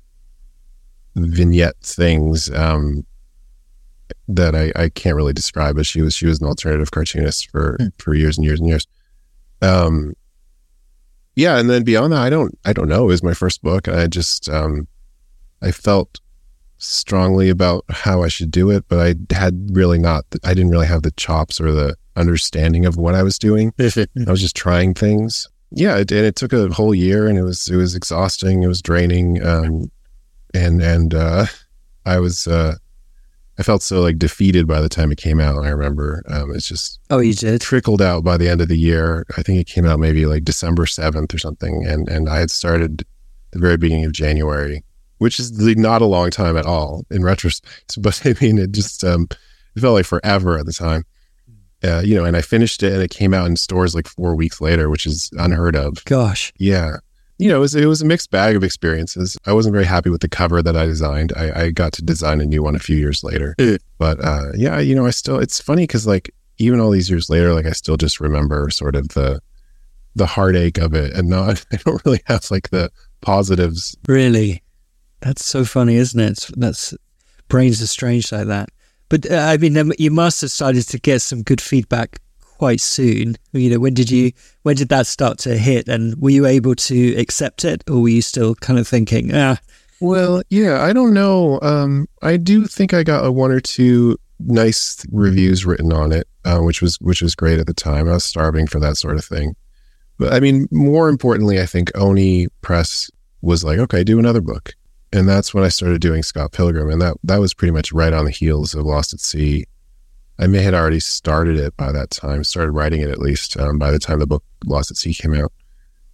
vignette things. Um, that I, I can't really describe, but she was she was an alternative cartoonist for, mm. for years and years and years. Um, yeah, and then beyond that, I don't I don't know. It was my first book, and I just um, I felt strongly about how I should do it, but I had really not. I didn't really have the chops or the understanding of what I was doing. I was just trying things. Yeah, it, and it took a whole year, and it was it was exhausting. It was draining, um, and and uh, I was. Uh, I felt so like defeated by the time it came out. I remember um, it's just oh, you did trickled out by the end of the year. I think it came out maybe like December seventh or something, and and I had started the very beginning of January, which is not a long time at all in retrospect. But I mean, it just um, it felt like forever at the time, uh, you know. And I finished it, and it came out in stores like four weeks later, which is unheard of. Gosh, yeah. You know, it was, it was a mixed bag of experiences. I wasn't very happy with the cover that I designed. I, I got to design a new one a few years later. Mm. But uh, yeah, you know, I still, it's funny because like, even all these years later, like I still just remember sort of the the heartache of it, and not, I don't really have like the positives. Really? That's so funny, isn't it? That's, brains are strange like that. But uh, I mean, you must have started to get some good feedback quite soon. You know, when did you when did that start to hit, and were you able to accept it, or were you still kind of thinking, ah? Well, yeah, I don't know. Um, I do think I got a one or two nice reviews written on it, uh, which was which was great at the time. I was starving for that sort of thing. But I mean, more importantly, I think Oni Press was like, okay, do another book, and that's when I started doing Scott Pilgrim, and that that was pretty much right on the heels of Lost at Sea. I may had already started it by that time, started writing it at least um, by the time the book Lost at Sea came out.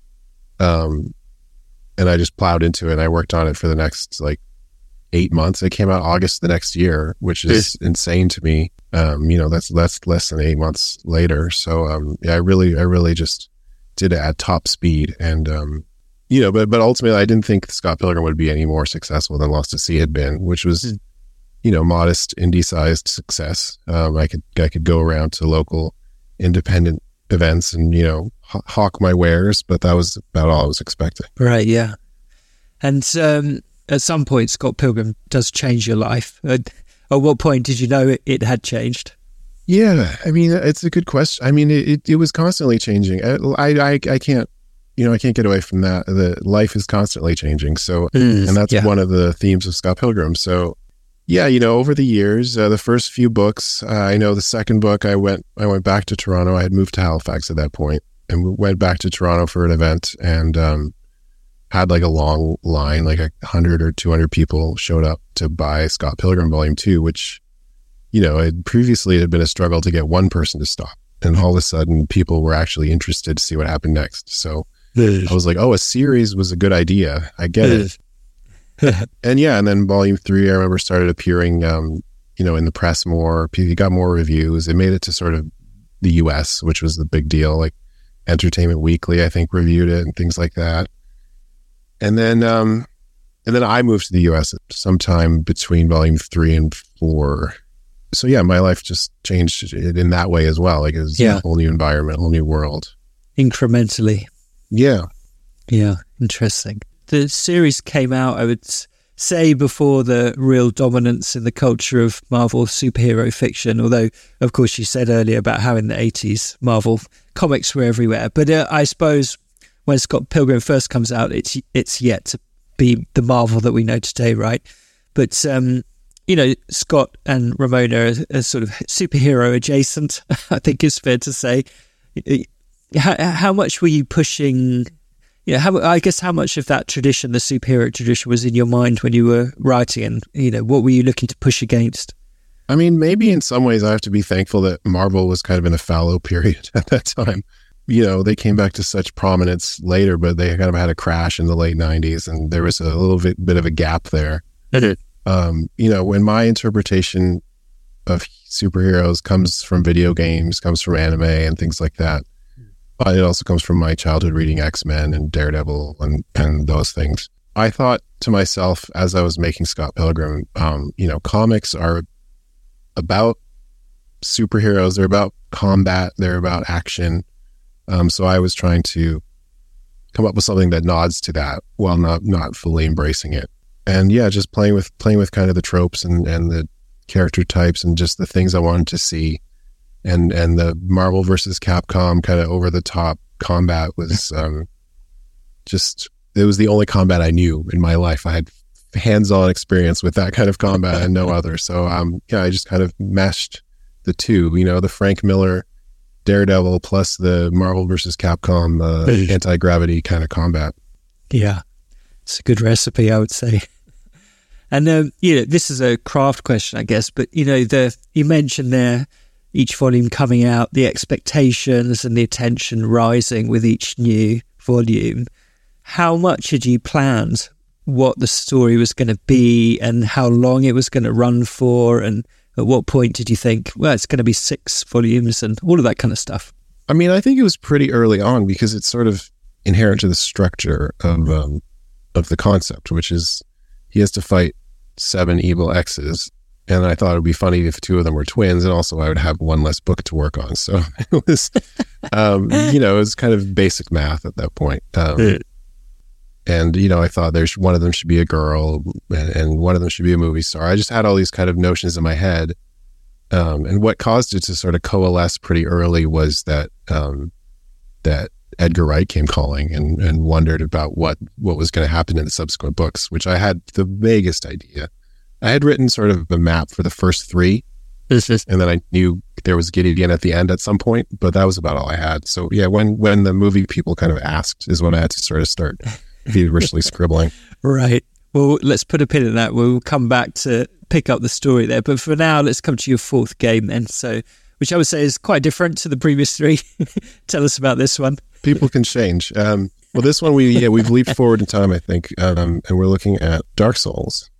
Um, and I just plowed into it. And I worked on it for the next like eight months. It came out August the next year, which is insane to me. Um, you know, that's that's less than eight months later. So um, yeah, I really, I really just did it at top speed. And um, you know, but but ultimately, I didn't think Scott Pilgrim would be any more successful than Lost at Sea had been, which was. Mm. You know, modest indie-sized success. Um, I could I could go around to local independent events and, you know, h- hawk my wares, but that was about all I was expecting. Right, yeah. And um, at some point, Scott Pilgrim does change your life. At, at what point did you know it, it had changed? Yeah, I mean, it's a good question. I mean, it, it, it was constantly changing. I, I I can't, you know, I can't get away from that. The life is constantly changing. So, mm, and that's yeah. one of the themes of Scott Pilgrim. So, yeah, you know, over the years, uh, the first few books, uh, I know the second book, I went I went back to Toronto. I had moved to Halifax at that point, and we went back to Toronto for an event, and um, had like a long line, like a hundred or two hundred people showed up to buy Scott Pilgrim Volume Two, which, you know, it previously it had been a struggle to get one person to stop, and all of a sudden, people were actually interested to see what happened next. So I was like, oh, a series was a good idea. I get it. And yeah, and then Volume Three, I remember started appearing, um, you know, in the press more. You got more reviews. It made it to sort of the U S, which was the big deal. Like Entertainment Weekly, I think, reviewed it and things like that. And then, um, and then I moved to the U S sometime between Volume Three and Four. So yeah, my life just changed in that way as well. Like it was yeah. a whole new environment, a whole new world, incrementally. Yeah, yeah, interesting. The series came out, I would say, before the real dominance in the culture of Marvel superhero fiction, although, of course, you said earlier about how in the eighties, Marvel comics were everywhere. But uh, I suppose when Scott Pilgrim first comes out, it's it's yet to be the Marvel that we know today, right? But, um, you know, Scott and Ramona are, are sort of superhero adjacent, I think is fair to say. How, how much were you pushing... Yeah, how, I guess how much of that tradition, the superhero tradition, was in your mind when you were writing, and you know, what were you looking to push against? I mean, maybe in some ways I have to be thankful that Marvel was kind of in a fallow period at that time. You know, they came back to such prominence later, but they kind of had a crash in the late nineties, and there was a little bit, bit of a gap there. um, you know, when my interpretation of superheroes comes from video games, comes from anime and things like that, but it also comes from my childhood reading X-Men and Daredevil and, and those things. I thought to myself as I was making Scott Pilgrim, um, you know, comics are about superheroes, they're about combat, they're about action. Um, so I was trying to come up with something that nods to that while not, not fully embracing it. And yeah, just playing with playing with kind of the tropes and, and the character types and just the things I wanted to see. And and the Marvel versus Capcom kind of over the top combat was um, just, it was the only combat I knew in my life. I had hands-on experience with that kind of combat and no other. So um, yeah, I just kind of meshed the two, you know, the Frank Miller Daredevil plus the Marvel versus Capcom uh, anti-gravity kind of combat. Yeah, it's a good recipe, I would say. And um, you know, this is a craft question, I guess, but you know, the you mentioned there each volume coming out, the expectations and the attention rising with each new volume. How much had you planned what the story was going to be and how long it was going to run for? And at what point did you think, well, it's going to be six volumes and all of that kind of stuff? I mean, I think it was pretty early on because it's sort of inherent to the structure of um, of the concept, which is he has to fight seven evil exes. And I thought it would be funny if two of them were twins, and also I would have one less book to work on. So it was, um, you know, it was kind of basic math at that point. Um, and, you know, I thought there's one of them should be a girl and, and one of them should be a movie star. I just had all these kind of notions in my head. Um, and what caused it to sort of coalesce pretty early was that um, that Edgar Wright came calling and, and wondered about what, what was going to happen in the subsequent books, which I had the vaguest idea. I had written sort of a map for the first three, and then I knew there was Gideon at the end at some point, but that was about all I had. So yeah, when when the movie people kind of asked is when I had to sort of start feverishly scribbling. Right. Well, let's put a pin in that. We'll come back to pick up the story there. But for now, let's come to your fourth game then. So, which I would say is quite different to the previous three. Tell us about this one. People can change. Um, well, this one, we yeah, we've leaped forward in time, I think, um, and we're looking at Dark Souls.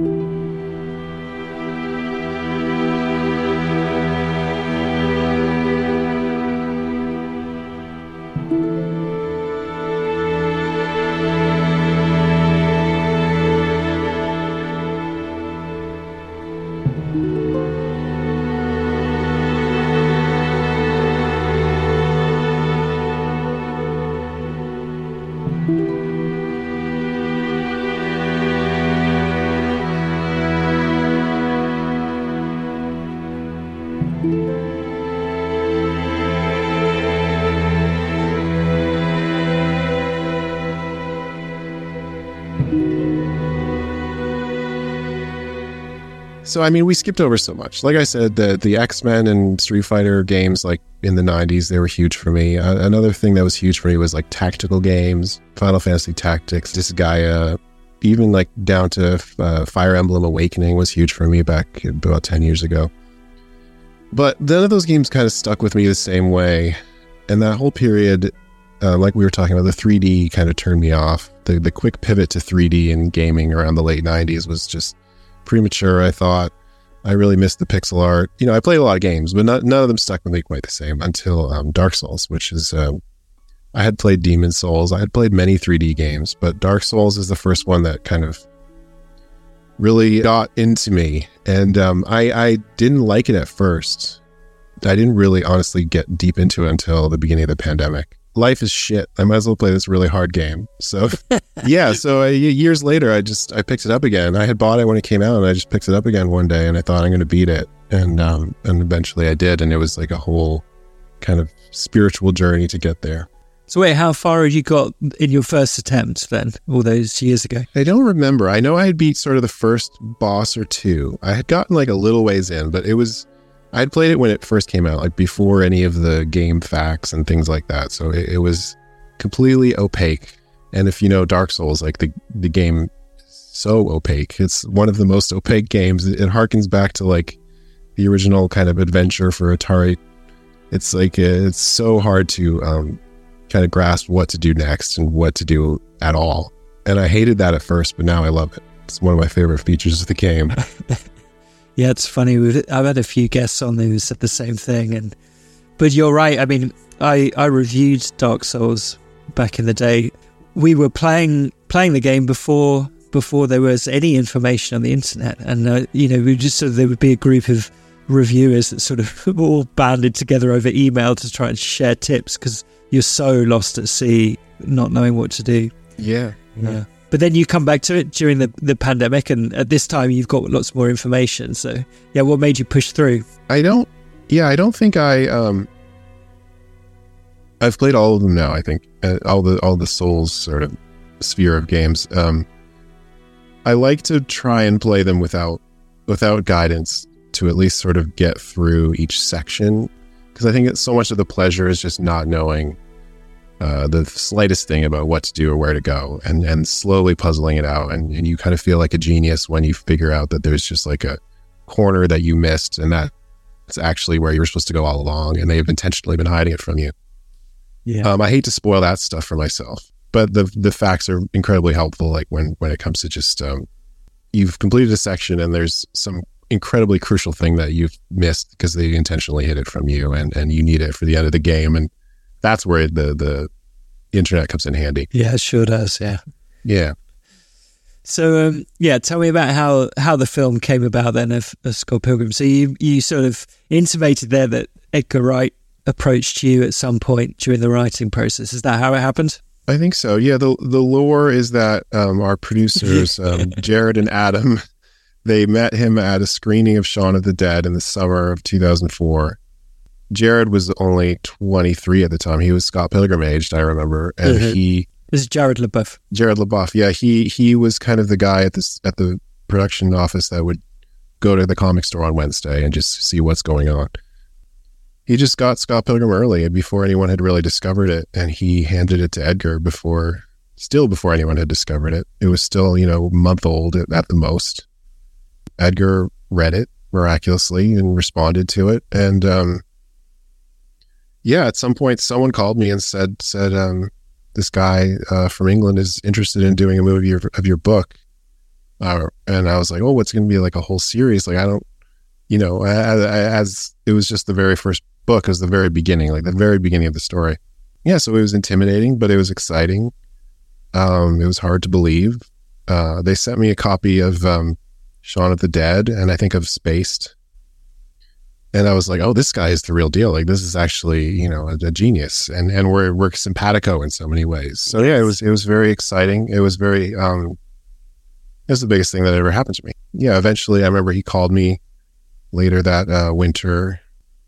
So, I mean, we skipped over so much. Like I said, the the X-Men and Street Fighter games, like in the nineties, they were huge for me. Uh, another thing that was huge for me was like tactical games, Final Fantasy Tactics, Disgaea, even like down to uh, Fire Emblem Awakening was huge for me back about ten years ago. But none of those games kind of stuck with me the same way. And that whole period, uh, like we were talking about, the three D kind of turned me off. The, the quick pivot to three D in gaming around the late nineties was just premature, I thought. I really missed the pixel art. You know, I played a lot of games, but not, none of them stuck with me quite the same until um, Dark Souls, which is, uh, I had played Demon's Souls. I had played many three D games, but Dark Souls is the first one that kind of really got into me. And um, I, I didn't like it at first. I didn't really honestly get deep into it until the beginning of the pandemic. Life is shit. I might as well play this really hard game. So yeah, so uh, years later, I just, I picked it up again. I had bought it when it came out and I just picked it up again one day and I thought I'm going to beat it. And, um, and eventually I did. And it was like a whole kind of spiritual journey to get there. So wait, how far had you got in your first attempt then, all those years ago? I don't remember. I know I had beat sort of the first boss or two. I had gotten like a little ways in, but it was, I had played it when it first came out, like before any of the game facts and things like that. So it, it was completely opaque. And if you know Dark Souls, like the the game is so opaque. It's one of the most opaque games. It, it harkens back to like the original kind of adventure for Atari. It's like uh, it's so hard to um, kind of grasp what to do next and what to do at all. And I hated that at first, but now I love it. It's one of my favorite features of the game. Yeah, it's funny. We've, I've had a few guests on who said the same thing, and but you're right. I mean, I, I reviewed Dark Souls back in the day. We were playing playing the game before before there was any information on the internet, and uh, you know, we just sort of there would be a group of reviewers that sort of all banded together over email to try and share tips because you're so lost at sea, not knowing what to do. Yeah, yeah. yeah. But then you come back to it during the, the pandemic, and at this time you've got lots more information. So, yeah, what made you push through? I don't, yeah, I don't think I, um, I've played all of them now, I think, uh, all the all the Souls sort of sphere of games. Um, I like to try and play them without without guidance to at least sort of get through each section, because I think it's so much of the pleasure is just not knowing Uh, the slightest thing about what to do or where to go, and and slowly puzzling it out, and, and you kind of feel like a genius when you figure out that there's just like a corner that you missed, and that's actually where you were supposed to go all along, and they've intentionally been hiding it from you. Yeah. Um, I hate to spoil that stuff for myself, but the the facts are incredibly helpful. Like when when it comes to just um, you've completed a section and there's some incredibly crucial thing that you've missed because they intentionally hid it from you, and and you need it for the end of the game, and that's where the, the internet comes in handy. Yeah, it sure does, yeah. Yeah. So, um, yeah, tell me about how, how the film came about then of, of Scott Pilgrim. So you, you sort of intimated there that Edgar Wright approached you at some point during the writing process. Is that how it happened? I think so, yeah. The the lore is that um, our producers, um, Jared and Adam, they met him at a screening of Shaun of the Dead in the summer of two thousand four. Jared was only twenty-three at the time. He was Scott Pilgrim aged, I remember. And mm-hmm. he... This is Jared LaBeouf. Jared LaBeouf, yeah. He he was kind of the guy at this at the production office that would go to the comic store on Wednesday and just see what's going on. He just got Scott Pilgrim early, before anyone had really discovered it, and he handed it to Edgar before, still before anyone had discovered it. It was still, you know, a month old at, at the most. Edgar read it miraculously and responded to it, and... um yeah, at some point, someone called me and said, said um, this guy uh, from England is interested in doing a movie of, of your book. Uh, and I was like, oh, what's going to be like a whole series? Like, I don't, you know, as, as it was just the very first book, it was the very beginning, like the very beginning of the story. Yeah, so it was intimidating, but it was exciting. Um, it was hard to believe. Uh, they sent me a copy of um, Shaun of the Dead, and I think of Spaced. And I was like, oh, this guy is the real deal. Like, this is actually, you know, a, a genius. And and we're, we're simpatico in so many ways. So, yeah, it was it was very exciting. It was very, um, it was the biggest thing that ever happened to me. Yeah, eventually, I remember he called me later that uh, winter.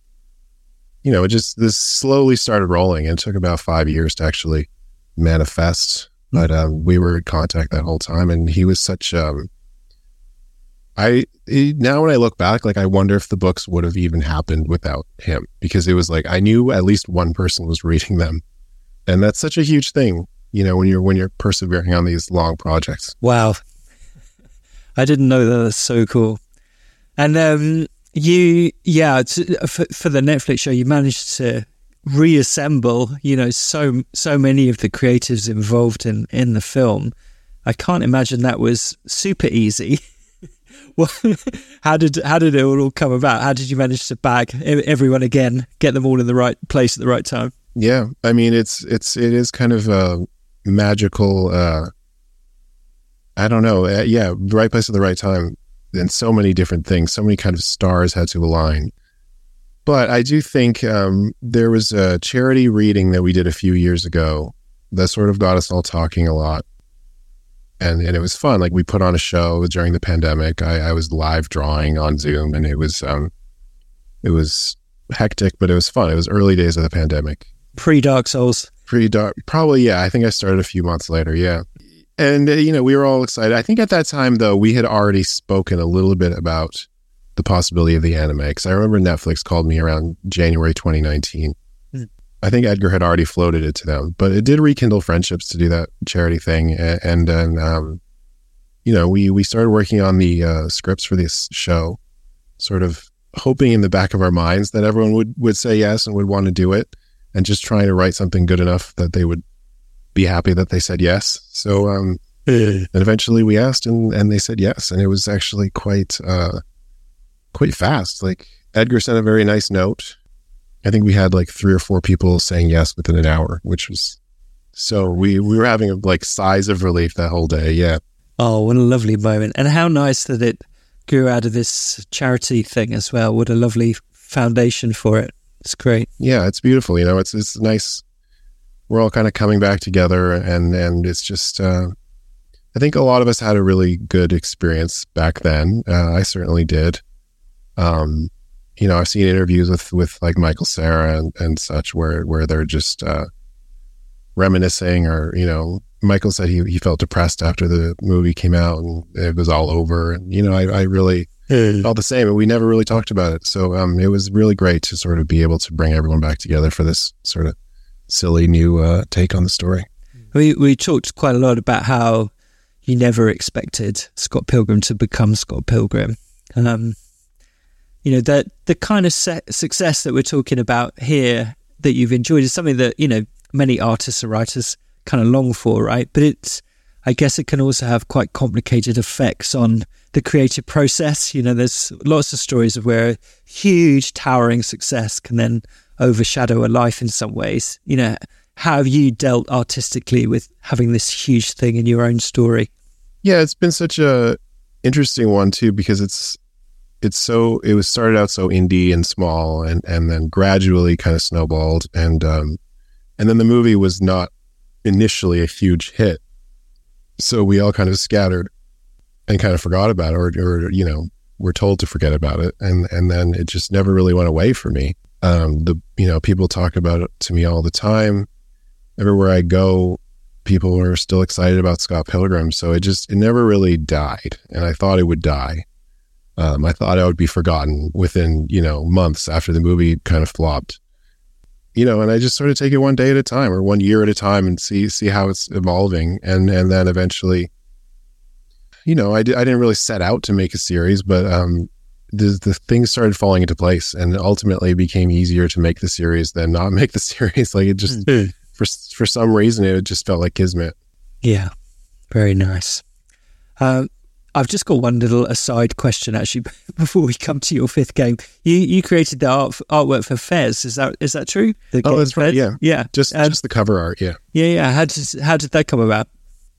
You know, it just, this slowly started rolling. And it took about five years to actually manifest. Mm-hmm. But um, we were in contact that whole time. And he was such... Um, I now when I look back, like I wonder if the books would have even happened without him, because it was like I knew at least one person was reading them, and that's such a huge thing, you know, when you're when you're persevering on these long projects. Wow, I didn't know that. That's so cool. And um, you, yeah, for, for the Netflix show, you managed to reassemble, you know, so so many of the creatives involved in in the film. I can't imagine that was super easy. Well, how did how did it all come about? How did you manage to bag everyone again, get them all in the right place at the right time? Yeah, I mean, it's it's it is kind of a magical. Uh, I don't know. Uh, yeah, the right place at the right time, and so many different things. So many kind of stars had to align. But I do think um, there was a charity reading that we did a few years ago that sort of got us all talking a lot. And and it was fun. Like, we put on a show during the pandemic. I, I was live drawing on Zoom, and it was um, it was hectic, but it was fun. It was early days of the pandemic. Pre-Dark Souls. Pre-Dark, probably, yeah. I think I started a few months later, yeah. And, uh, you know, we were all excited. I think at that time, though, we had already spoken a little bit about the possibility of the anime, because I remember Netflix called me around January twenty nineteen. Mm. I think Edgar had already floated it to them, but it did rekindle friendships to do that charity thing. And, and then, um, you know, we, we started working on the uh, scripts for this show, sort of hoping in the back of our minds that everyone would, would say yes and would want to do it, and just trying to write something good enough that they would be happy that they said yes. So, um, and eventually we asked and, and they said yes. And it was actually quite, uh, quite fast. Like, Edgar sent a very nice note. I think we had like three or four people saying yes within an hour, which was, so we, we were having like sighs of relief that whole day. Yeah. Oh, what a lovely moment. And how nice that it grew out of this charity thing as well. What a lovely foundation for it. It's great. Yeah, it's beautiful. You know, it's, it's nice. We're all kind of coming back together, and, and it's just, uh, I think a lot of us had a really good experience back then. Uh, I certainly did. Um, you know, I've seen interviews with, with like Michael Cera and, and such where, where they're just, uh, reminiscing, or, you know, Michael said he, he felt depressed after the movie came out and it was all over. And, you know, I, I really hey. felt the same, and we never really talked about it. So, um, it was really great to sort of be able to bring everyone back together for this sort of silly new, uh, take on the story. We, we talked quite a lot about how you never expected Scott Pilgrim to become Scott Pilgrim. Um, You know, that the kind of se- success that we're talking about here that you've enjoyed is something that, you know, many artists and writers kind of long for, right? But it's, I guess it can also have quite complicated effects on the creative process. You know, there's lots of stories of where huge towering success can then overshadow a life in some ways. You know, how have you dealt artistically with having this huge thing in your own story? Yeah, it's been such a interesting one too, because it's, it's so, it was started out so indie and small, and, and then gradually kind of snowballed. And, um, and then the movie was not initially a huge hit. So we all kind of scattered and kind of forgot about it, or, or, you know, were told to forget about it. And, and then it just never really went away for me. Um, the, you know, people talk about it to me all the time. Everywhere I go, people are still excited about Scott Pilgrim. So it just, it never really died. And I thought it would die. Um, I thought I would be forgotten within, you know, months after the movie kind of flopped, you know, and I just sort of take it one day at a time, or one year at a time, and see, see how it's evolving. And, and then eventually, you know, I, di- I didn't really set out to make a series, but, um, the, the things started falling into place, and ultimately it became easier to make the series than not make the series. Like, it just, mm. for, for some reason, it just felt like kismet. Yeah. Very nice. Um, I've just got one little aside question, actually, before we come to your fifth game. You you created the art, artwork for Fez. Is that is that true? The oh, that's right. Yeah, yeah. Just um, just the cover art. Yeah, yeah, yeah. How did how did that come about?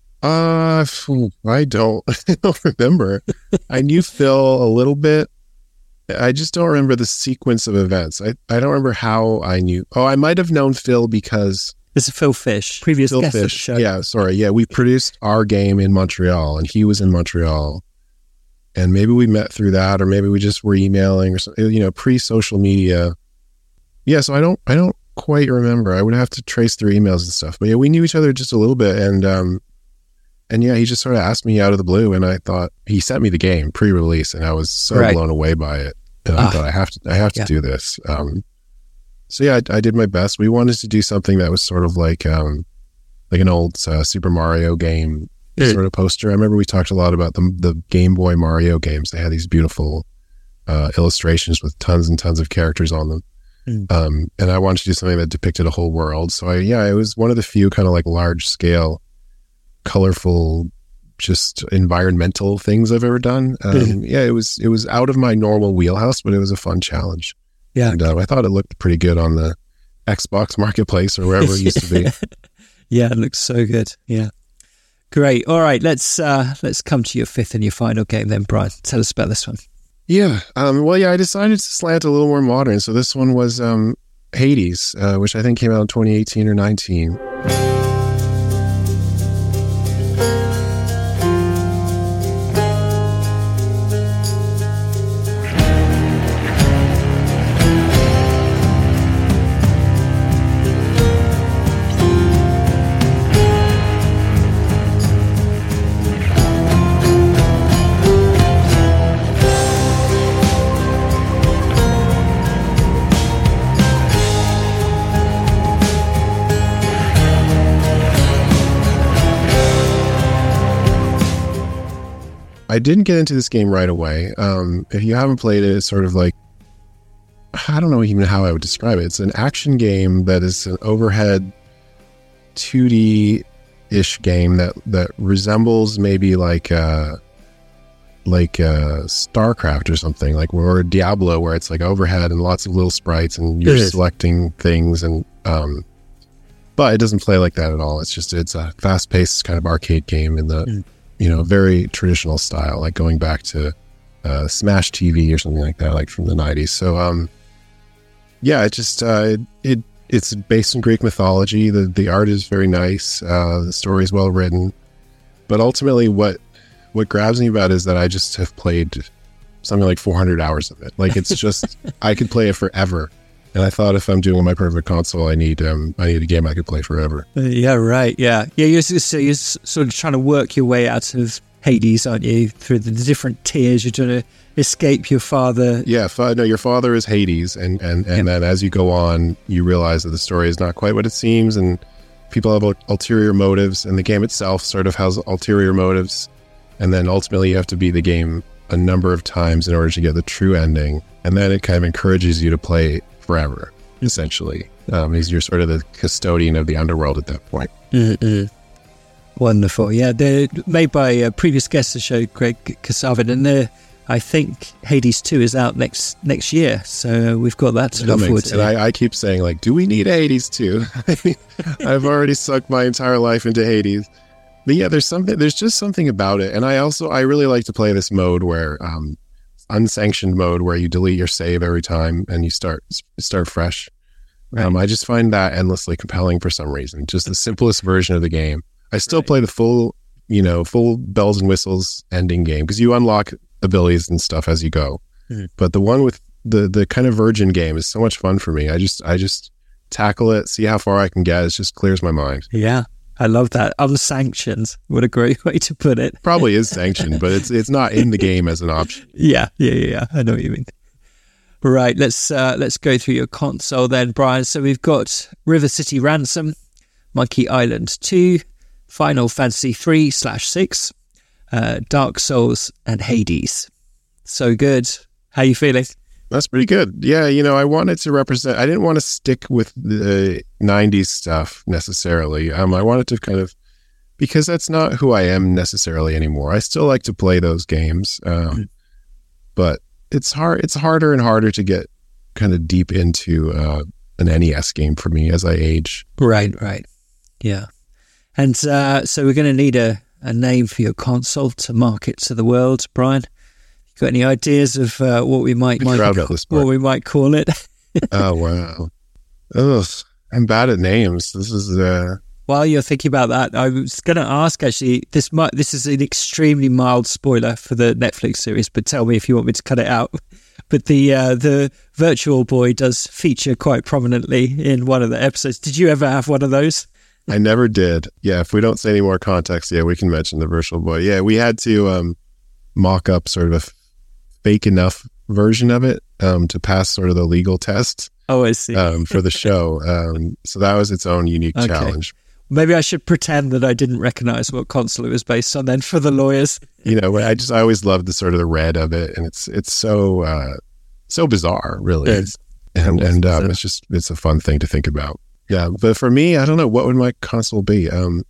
Uh, I don't I don't remember. I knew Phil a little bit. I just don't remember the sequence of events. I, I don't remember how I knew. Oh, I might have known Phil because this is Phil Fish, previous Phil guest Fish. of the show. Yeah, sorry. Yeah, we produced our game in Montreal, and he was in Montreal, and maybe we met through that, or maybe we just were emailing or something. You know, pre-social media. Yeah, so I don't I don't quite remember. I would have to trace through emails and stuff. But yeah, we knew each other just a little bit, and um, and yeah, he just sort of asked me out of the blue, and I thought he sent me the game pre-release, and I was so right. blown away by it. And I ah, thought I have to I have to yeah. do this. Um, So yeah, I, I did my best. We wanted to do something that was sort of like um, like an old uh, Super Mario game mm. sort of poster. I remember we talked a lot about the the Game Boy Mario games. They had these beautiful uh, illustrations with tons and tons of characters on them. Mm. Um, and I wanted to do something that depicted a whole world. So I, yeah, it was one of the few kind of like large scale, colorful, just environmental things I've ever done. Um, mm. Yeah, it was it was out of my normal wheelhouse, but it was a fun challenge. Yeah, and uh, I thought it looked pretty good on the Xbox Marketplace or wherever it used to be. Yeah, it looks so good. Yeah, great. All right, let's uh, let's come to your fifth and your final game then, Brian. Tell us about this one. Yeah, um, well, yeah, I decided to slant a little more modern. So this one was um, Hades, uh, which I think came out in twenty eighteen or nineteen. I didn't get into this game right away. Um, if you haven't played it, it's sort of like, I don't know even how I would describe it. It's an action game that is an overhead two D-ish game that, that resembles maybe like uh, like uh, StarCraft or something, like or Diablo, where it's like overhead and lots of little sprites and you're selecting things. And um, but it doesn't play like that at all. It's just it's a fast-paced kind of arcade game in the mm. you know very traditional style, like going back to uh, Smash T V or something like that, like from the nineties. So um. Yeah, it just uh, it, it it's based in Greek mythology. The the art is very nice. Uh, the story is well written, but ultimately, what what grabs me about it is that I just have played something like four hundred hours of it. Like it's just I could play it forever. And I thought if I'm doing my perfect console, I need um I need a game I could play forever. Uh, yeah, right. Yeah, yeah. You're, so you're sort of trying to work your way out of Hades, aren't you? Through the different tiers, you're trying to escape your father. Yeah, fa- no, your father is Hades, and and and yeah. then as you go on, you realize that the story is not quite what it seems, and people have ulterior motives, and the game itself sort of has ulterior motives, and then ultimately you have to beat the game a number of times in order to get the true ending, and then it kind of encourages you to play forever, essentially, um, because you're sort of the custodian of the underworld at that point. Mm-hmm. Wonderful. Yeah, they're made by a previous guest of the show, Greg Kasavin, and they're I think Hades two is out next next year, so we've got that to look forward to. And I, I keep saying, like, do we need Hades two? I've already sucked my entire life into Hades. But yeah, there's something. There's just something about it, and I also I really like to play this mode where um, unsanctioned mode where you delete your save every time and you start start fresh. Right. Um, I just find that endlessly compelling for some reason. Just the simplest version of the game. I still right. play the full, you know, full bells and whistles ending game because you unlock abilities and stuff as you go. Mm-hmm. But the one with the the kind of virgin game is so much fun for me. I just I just tackle it, see how far I can get. It just clears my mind. Yeah, I love that. Unsanctioned. What a great way to put it. Probably is sanctioned, but it's it's not in the game as an option. Yeah, yeah, yeah. I know what you mean. Right, let's uh, let's go through your console then, Brian. So we've got River City Ransom, Monkey Island two, Final Fantasy three slash six, uh, Dark Souls, and Hades. So good. How you feeling? That's pretty good. Yeah, you know, I wanted to represent, I didn't want to stick with the nineties stuff necessarily. Um, I wanted to kind of, because that's not who I am necessarily anymore. I still like to play those games, um, mm-hmm. but it's hard. It's harder and harder to get kind of deep into uh, an N E S game for me as I age. Right, right. Yeah. And uh, so we're going to need a, a name for your console to market to the world, Brian. Got any ideas of uh, what we might, might what we might call it? Oh wow! Ugh, I'm bad at names. This is uh... While you're thinking about that, I was going to ask actually. This might this is an extremely mild spoiler for the Netflix series, but tell me if you want me to cut it out. But the uh, the Virtual Boy does feature quite prominently in one of the episodes. Did you ever have one of those? I never did. Yeah, if we don't say any more context, yeah, we can mention the Virtual Boy. Yeah, we had to um, mock up sort of a fake enough version of it um, to pass sort of the legal test. Oh, I see. um, for the show. Um, so that was its own unique okay. challenge. Maybe I should pretend that I didn't recognize what console it was based on then for the lawyers. You know, I just I always loved the sort of the red of it, and it's it's so uh, so bizarre, really. It's, and and um, it's just it's a fun thing to think about. Yeah, but for me, I don't know, what would my console be? Um,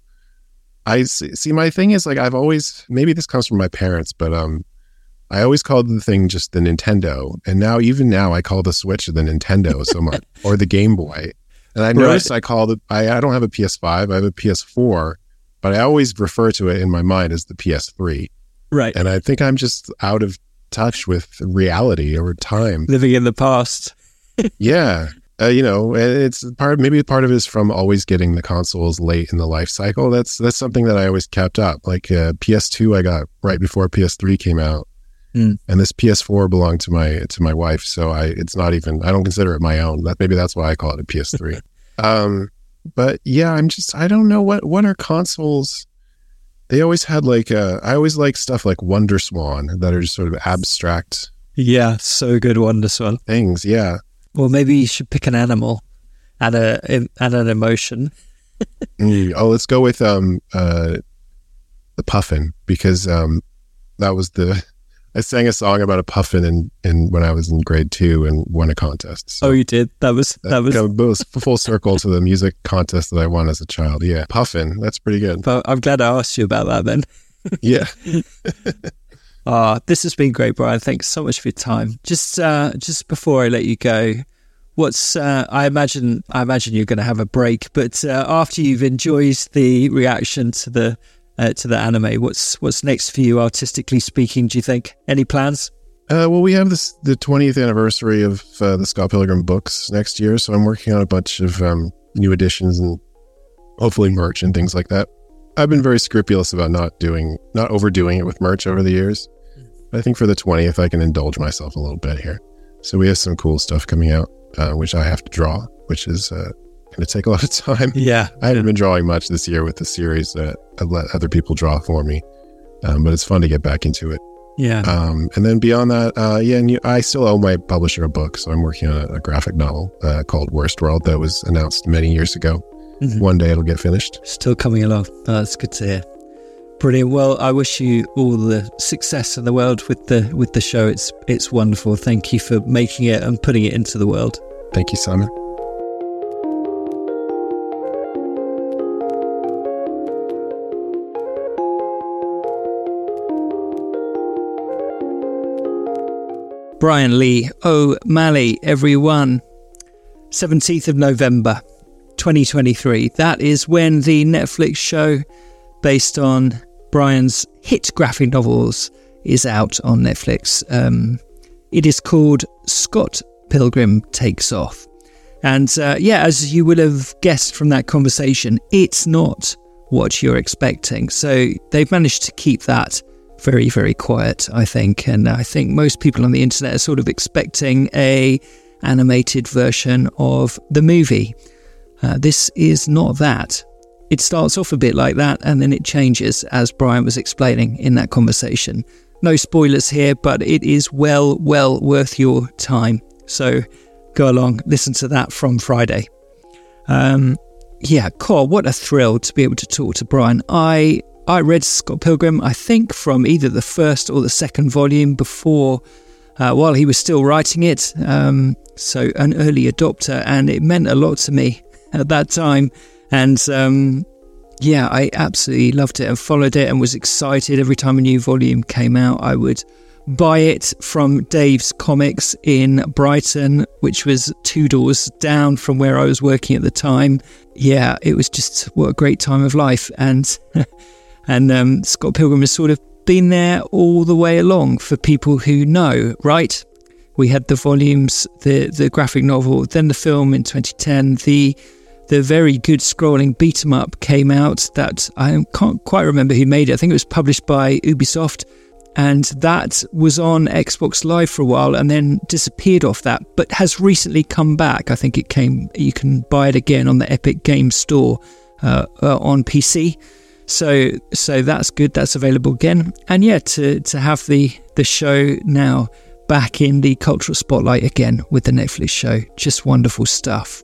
I see, see. My thing is like I've always, maybe this comes from my parents, but um. I always called the thing just the Nintendo. And now, even now, I call the Switch the Nintendo so much, or the Game Boy. And I noticed right. I call it, I, I don't have a P S five, I have a P S four, but I always refer to it in my mind as the P S three. Right. And I think I'm just out of touch with reality over time. Living in the past. Yeah. Uh, you know, it's part, maybe part of it is from always getting the consoles late in the life cycle. That's, that's something that I always kept up. Like uh, P S two, I got right before P S three came out. Mm. And this P S four belonged to my to my wife, so I it's not even I don't consider it my own. That maybe that's why I call it a P S three. um, but yeah, I'm just I don't know what what are consoles. They always had like uh, I always like stuff like Wonder Swan that are just sort of abstract. Yeah, so good Wonder Swan things. Yeah. Well, maybe you should pick an animal and a and an emotion. mm, oh, let's go with um uh the puffin because um. that was the, I sang a song about a puffin in, in when I was in grade two and won a contest. So oh, you did? That was, that, that was... It was full circle to the music contest that I won as a child. Yeah. Puffin. That's pretty good. But I'm glad I asked you about that then. Yeah. Ah, oh, this has been great, Brian. Thanks so much for your time. Just, uh, just before I let you go, what's, uh, I imagine, I imagine you're going to have a break, but, uh, after you've enjoyed the reaction to the, Uh, to the anime, what's what's next for you, artistically speaking, do you think? Any plans? Uh, well, we have this the twentieth anniversary of uh, the Scott Pilgrim books next year, so I'm working on a bunch of um, new editions and hopefully merch and things like that. I've been very scrupulous about not doing, not overdoing it with merch over the years. I think for the twentieth, I can indulge myself a little bit here. So we have some cool stuff coming out, uh, which I have to draw, which is uh, going to take a lot of time. Yeah. I hadn't been drawing much this year with the series that I've let other people draw for me. Um, but it's fun to get back into it. Yeah. Um, and then beyond that, uh, yeah, and you, I still owe my publisher a book. So I'm working on a, a graphic novel uh, called Worst World that was announced many years ago. Mm-hmm. One day it'll get finished. Still coming along. Oh, that's good to hear. Brilliant. Well, I wish you all the success in the world with the with the show. It's it's wonderful. Thank you for making it and putting it into the world. Thank you, Simon. Brian Lee O'Malley, everyone. seventeenth of November, twenty twenty-three. That is when the Netflix show based on Brian's hit graphic novels is out on Netflix. Um, it is called Scott Pilgrim Takes Off. And uh, yeah, as you will have guessed from that conversation, it's not what you're expecting. So they've managed to keep that very, very quiet, I think. And I think most people on the internet are sort of expecting a animated version of the movie. Uh, this is not that. It starts off a bit like that and then it changes, as Brian was explaining in that conversation. No spoilers here, but it is well, well worth your time. So go along, listen to that from Friday. Um, yeah, cool. What a thrill to be able to talk to Brian. I I read Scott Pilgrim, I think, from either the first or the second volume before, uh, while he was still writing it. Um, so an early adopter, and it meant a lot to me at that time. And um, yeah, I absolutely loved it and followed it and was excited every time a new volume came out. I would buy it from Dave's Comics in Brighton, which was two doors down from where I was working at the time. Yeah, it was just what a great time of life. And and um, Scott Pilgrim has sort of been there all the way along for people who know, right? We had the volumes, the the graphic novel, then the film in twenty ten. The the very good scrolling beat 'em up came out that I can't quite remember who made it. I think it was published by Ubisoft. And that was on Xbox Live for a while and then disappeared off that, but has recently come back. I think it came, you can buy it again on the Epic Games Store uh, uh, on P C. So so that's good. That's available again. And yeah, to, to have the, the show now back in the cultural spotlight again with the Netflix show. Just wonderful stuff.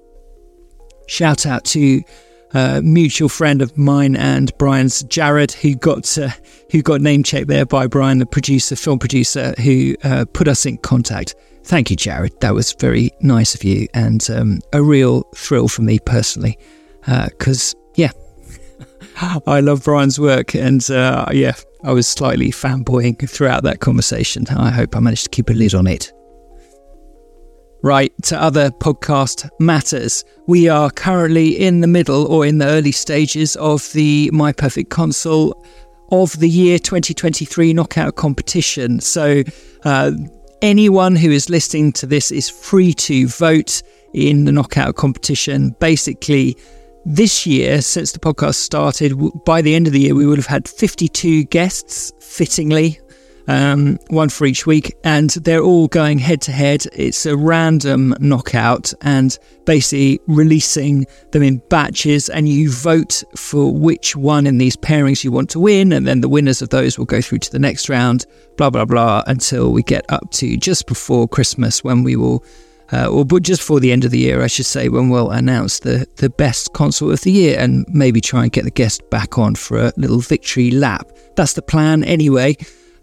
Shout out to a mutual friend of mine and Brian's, Jared, who got uh, who got name checked there by Brian, the producer, film producer, who uh, put us in contact. Thank you, Jared. That was very nice of you and um, a real thrill for me personally. Because, uh, yeah, I love Brian's work and, uh, yeah, I was slightly fanboying throughout that conversation. I hope I managed to keep a lid on it. Right, to other podcast matters. We are currently in the middle or in the early stages of the My Perfect Console of the Year twenty twenty-three knockout competition. So uh, anyone who is listening to this is free to vote in the knockout competition. Basically, this year, since the podcast started, by the end of the year, we would have had fifty-two guests, fittingly. Um, one for each week, and they're all going head to head. It's a random knockout and basically releasing them in batches, and you vote for which one in these pairings you want to win, and then the winners of those will go through to the next round, blah blah blah, until we get up to just before Christmas, when we will uh, or just before the end of the year, I should say, when we'll announce the, the best console of the year and maybe try and get the guest back on for a little victory lap. That's the plan anyway.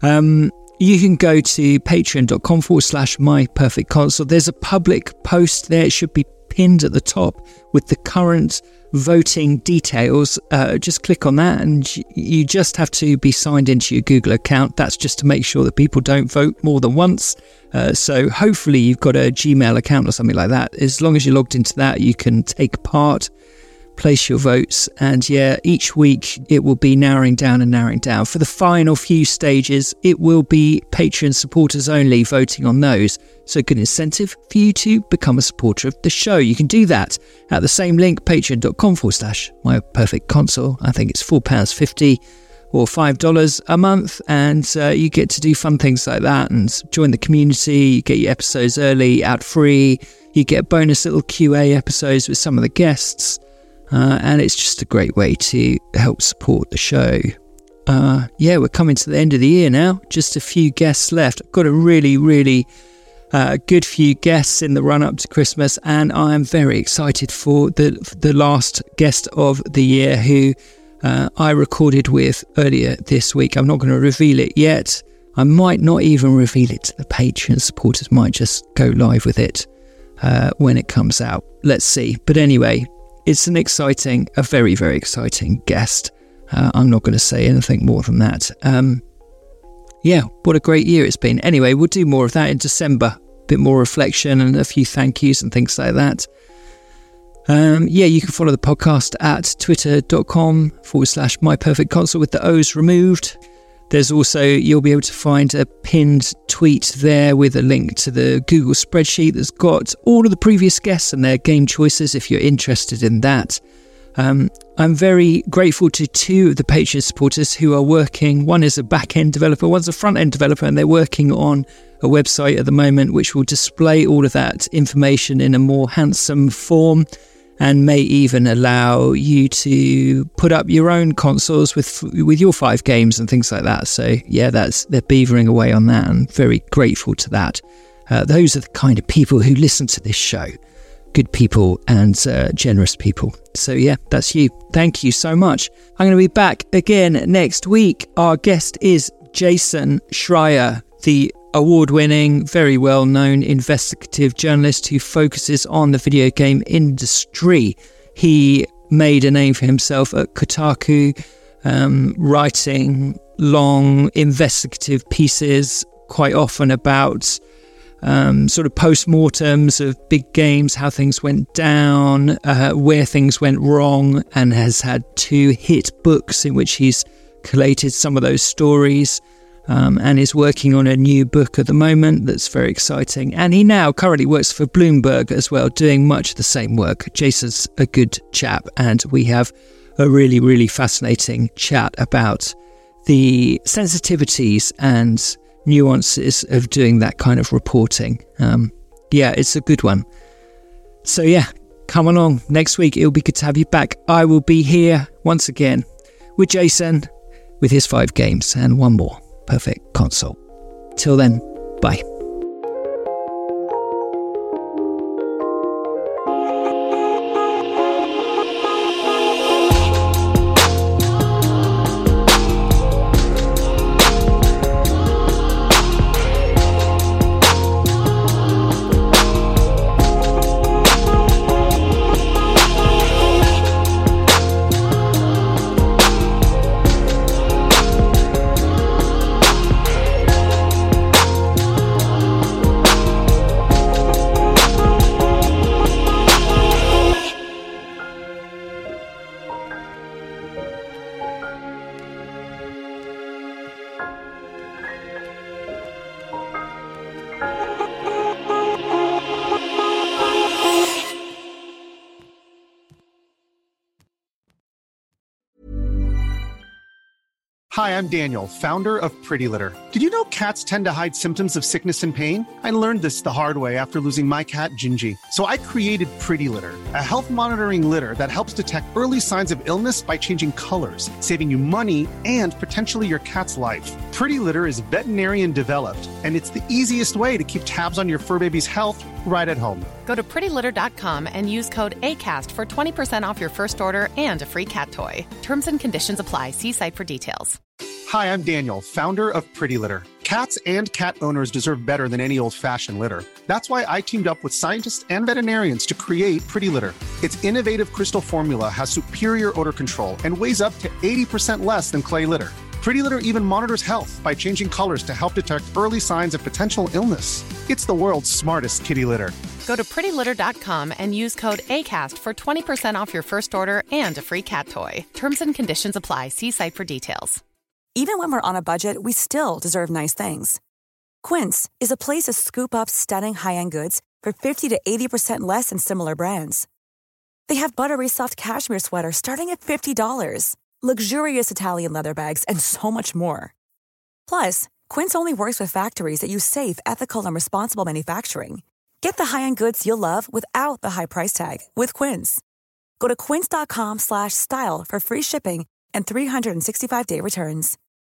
Um, you can go to patreon.com forward slash my perfect console. There's a public post there. It should be pinned at the top with the current voting details. Uh, just click on that and you just have to be signed into your Google account. That's just to make sure that people don't vote more than once. Uh, so hopefully you've got a Gmail account or something like that. As long as you're logged into that, you can take part, place your votes, and yeah, each week it will be narrowing down and narrowing down. For the final few stages, it will be Patreon supporters only voting on those. So good incentive for you to become a supporter of the show. You can do that at the same link, patreon.com forward slash my perfect console. I think it's four pounds fifty or five dollars a month, and uh, you get to do fun things like that and join the community. You get your episodes early, ad free. You get bonus little Q A episodes with some of the guests. Uh, and it's just a great way to help support the show. Uh, yeah, we're coming to the end of the year now. Just a few guests left. I've got a really, really uh, good few guests in the run-up to Christmas, and I am very excited for the the last guest of the year who uh, I recorded with earlier this week. I'm not going to reveal it yet. I might not even reveal it to the Patreon supporters. Might just go live with it uh, when it comes out. Let's see. But anyway, it's an exciting, a very, very exciting guest. Uh, I'm not going to say anything more than that. Um, yeah, what a great year it's been. Anyway, we'll do more of that in December. A bit more reflection and a few thank yous and things like that. Um, yeah, you can follow the podcast at twitter.com forward slash my perfect console with the O's removed. There's also, you'll be able to find a pinned tweet there with a link to the Google spreadsheet that's got all of the previous guests and their game choices if you're interested in that. Um, I'm very grateful to two of the Patreon supporters who are working. One is a back-end developer, one's a front-end developer, and they're working on a website at the moment which will display all of that information in a more handsome form, and may even allow you to put up your own consoles with with your five games and things like that. So yeah, that's they're beavering away on that, and very grateful to that. Uh, those are the kind of people who listen to this show. Good people and uh, generous people. So yeah, that's you. Thank you so much. I'm going to be back again next week. Our guest is Jason Schreier, the award-winning, very well-known investigative journalist who focuses on the video game industry. He made a name for himself at Kotaku, um, writing long investigative pieces, quite often about um, sort of post-mortems of big games, how things went down, uh, where things went wrong, and has had two hit books in which he's collated some of those stories. Um, and is working on a new book at the moment that's very exciting. And he now currently works for Bloomberg as well, doing much the same work. Jason's a good chap, and we have a really, really fascinating chat about the sensitivities and nuances of doing that kind of reporting. Um, yeah, it's a good one. So yeah, come along. Next week, it'll be good to have you back. I will be here once again with Jason, with his five games and one more perfect console. Till then, bye. Hi, I'm Daniel, founder of Pretty Litter. Did you know cats tend to hide symptoms of sickness and pain? I learned this the hard way after losing my cat, Gingy. So I created Pretty Litter, a health monitoring litter that helps detect early signs of illness by changing colors, saving you money and potentially your cat's life. Pretty Litter is veterinarian developed, and it's the easiest way to keep tabs on your fur baby's health right at home. Go to pretty litter dot com and use code ACAST for twenty percent off your first order and a free cat toy. Terms and conditions apply. See site for details. Hi, I'm Daniel, founder of Pretty Litter. Cats and cat owners deserve better than any old-fashioned litter. That's why I teamed up with scientists and veterinarians to create Pretty Litter. Its innovative crystal formula has superior odor control and weighs up to eighty percent less than clay litter. Pretty Litter even monitors health by changing colors to help detect early signs of potential illness. It's the world's smartest kitty litter. Go to pretty litter dot com and use code ACAST for twenty percent off your first order and a free cat toy. Terms and conditions apply. See site for details. Even when we're on a budget, we still deserve nice things. Quince is a place to scoop up stunning high-end goods for fifty to eighty percent less than similar brands. They have buttery soft cashmere sweaters starting at fifty dollars, luxurious Italian leather bags, and so much more. Plus, Quince only works with factories that use safe, ethical, and responsible manufacturing. Get the high-end goods you'll love without the high price tag with Quince. Go to quince dot com slash style for free shipping and three sixty-five day returns.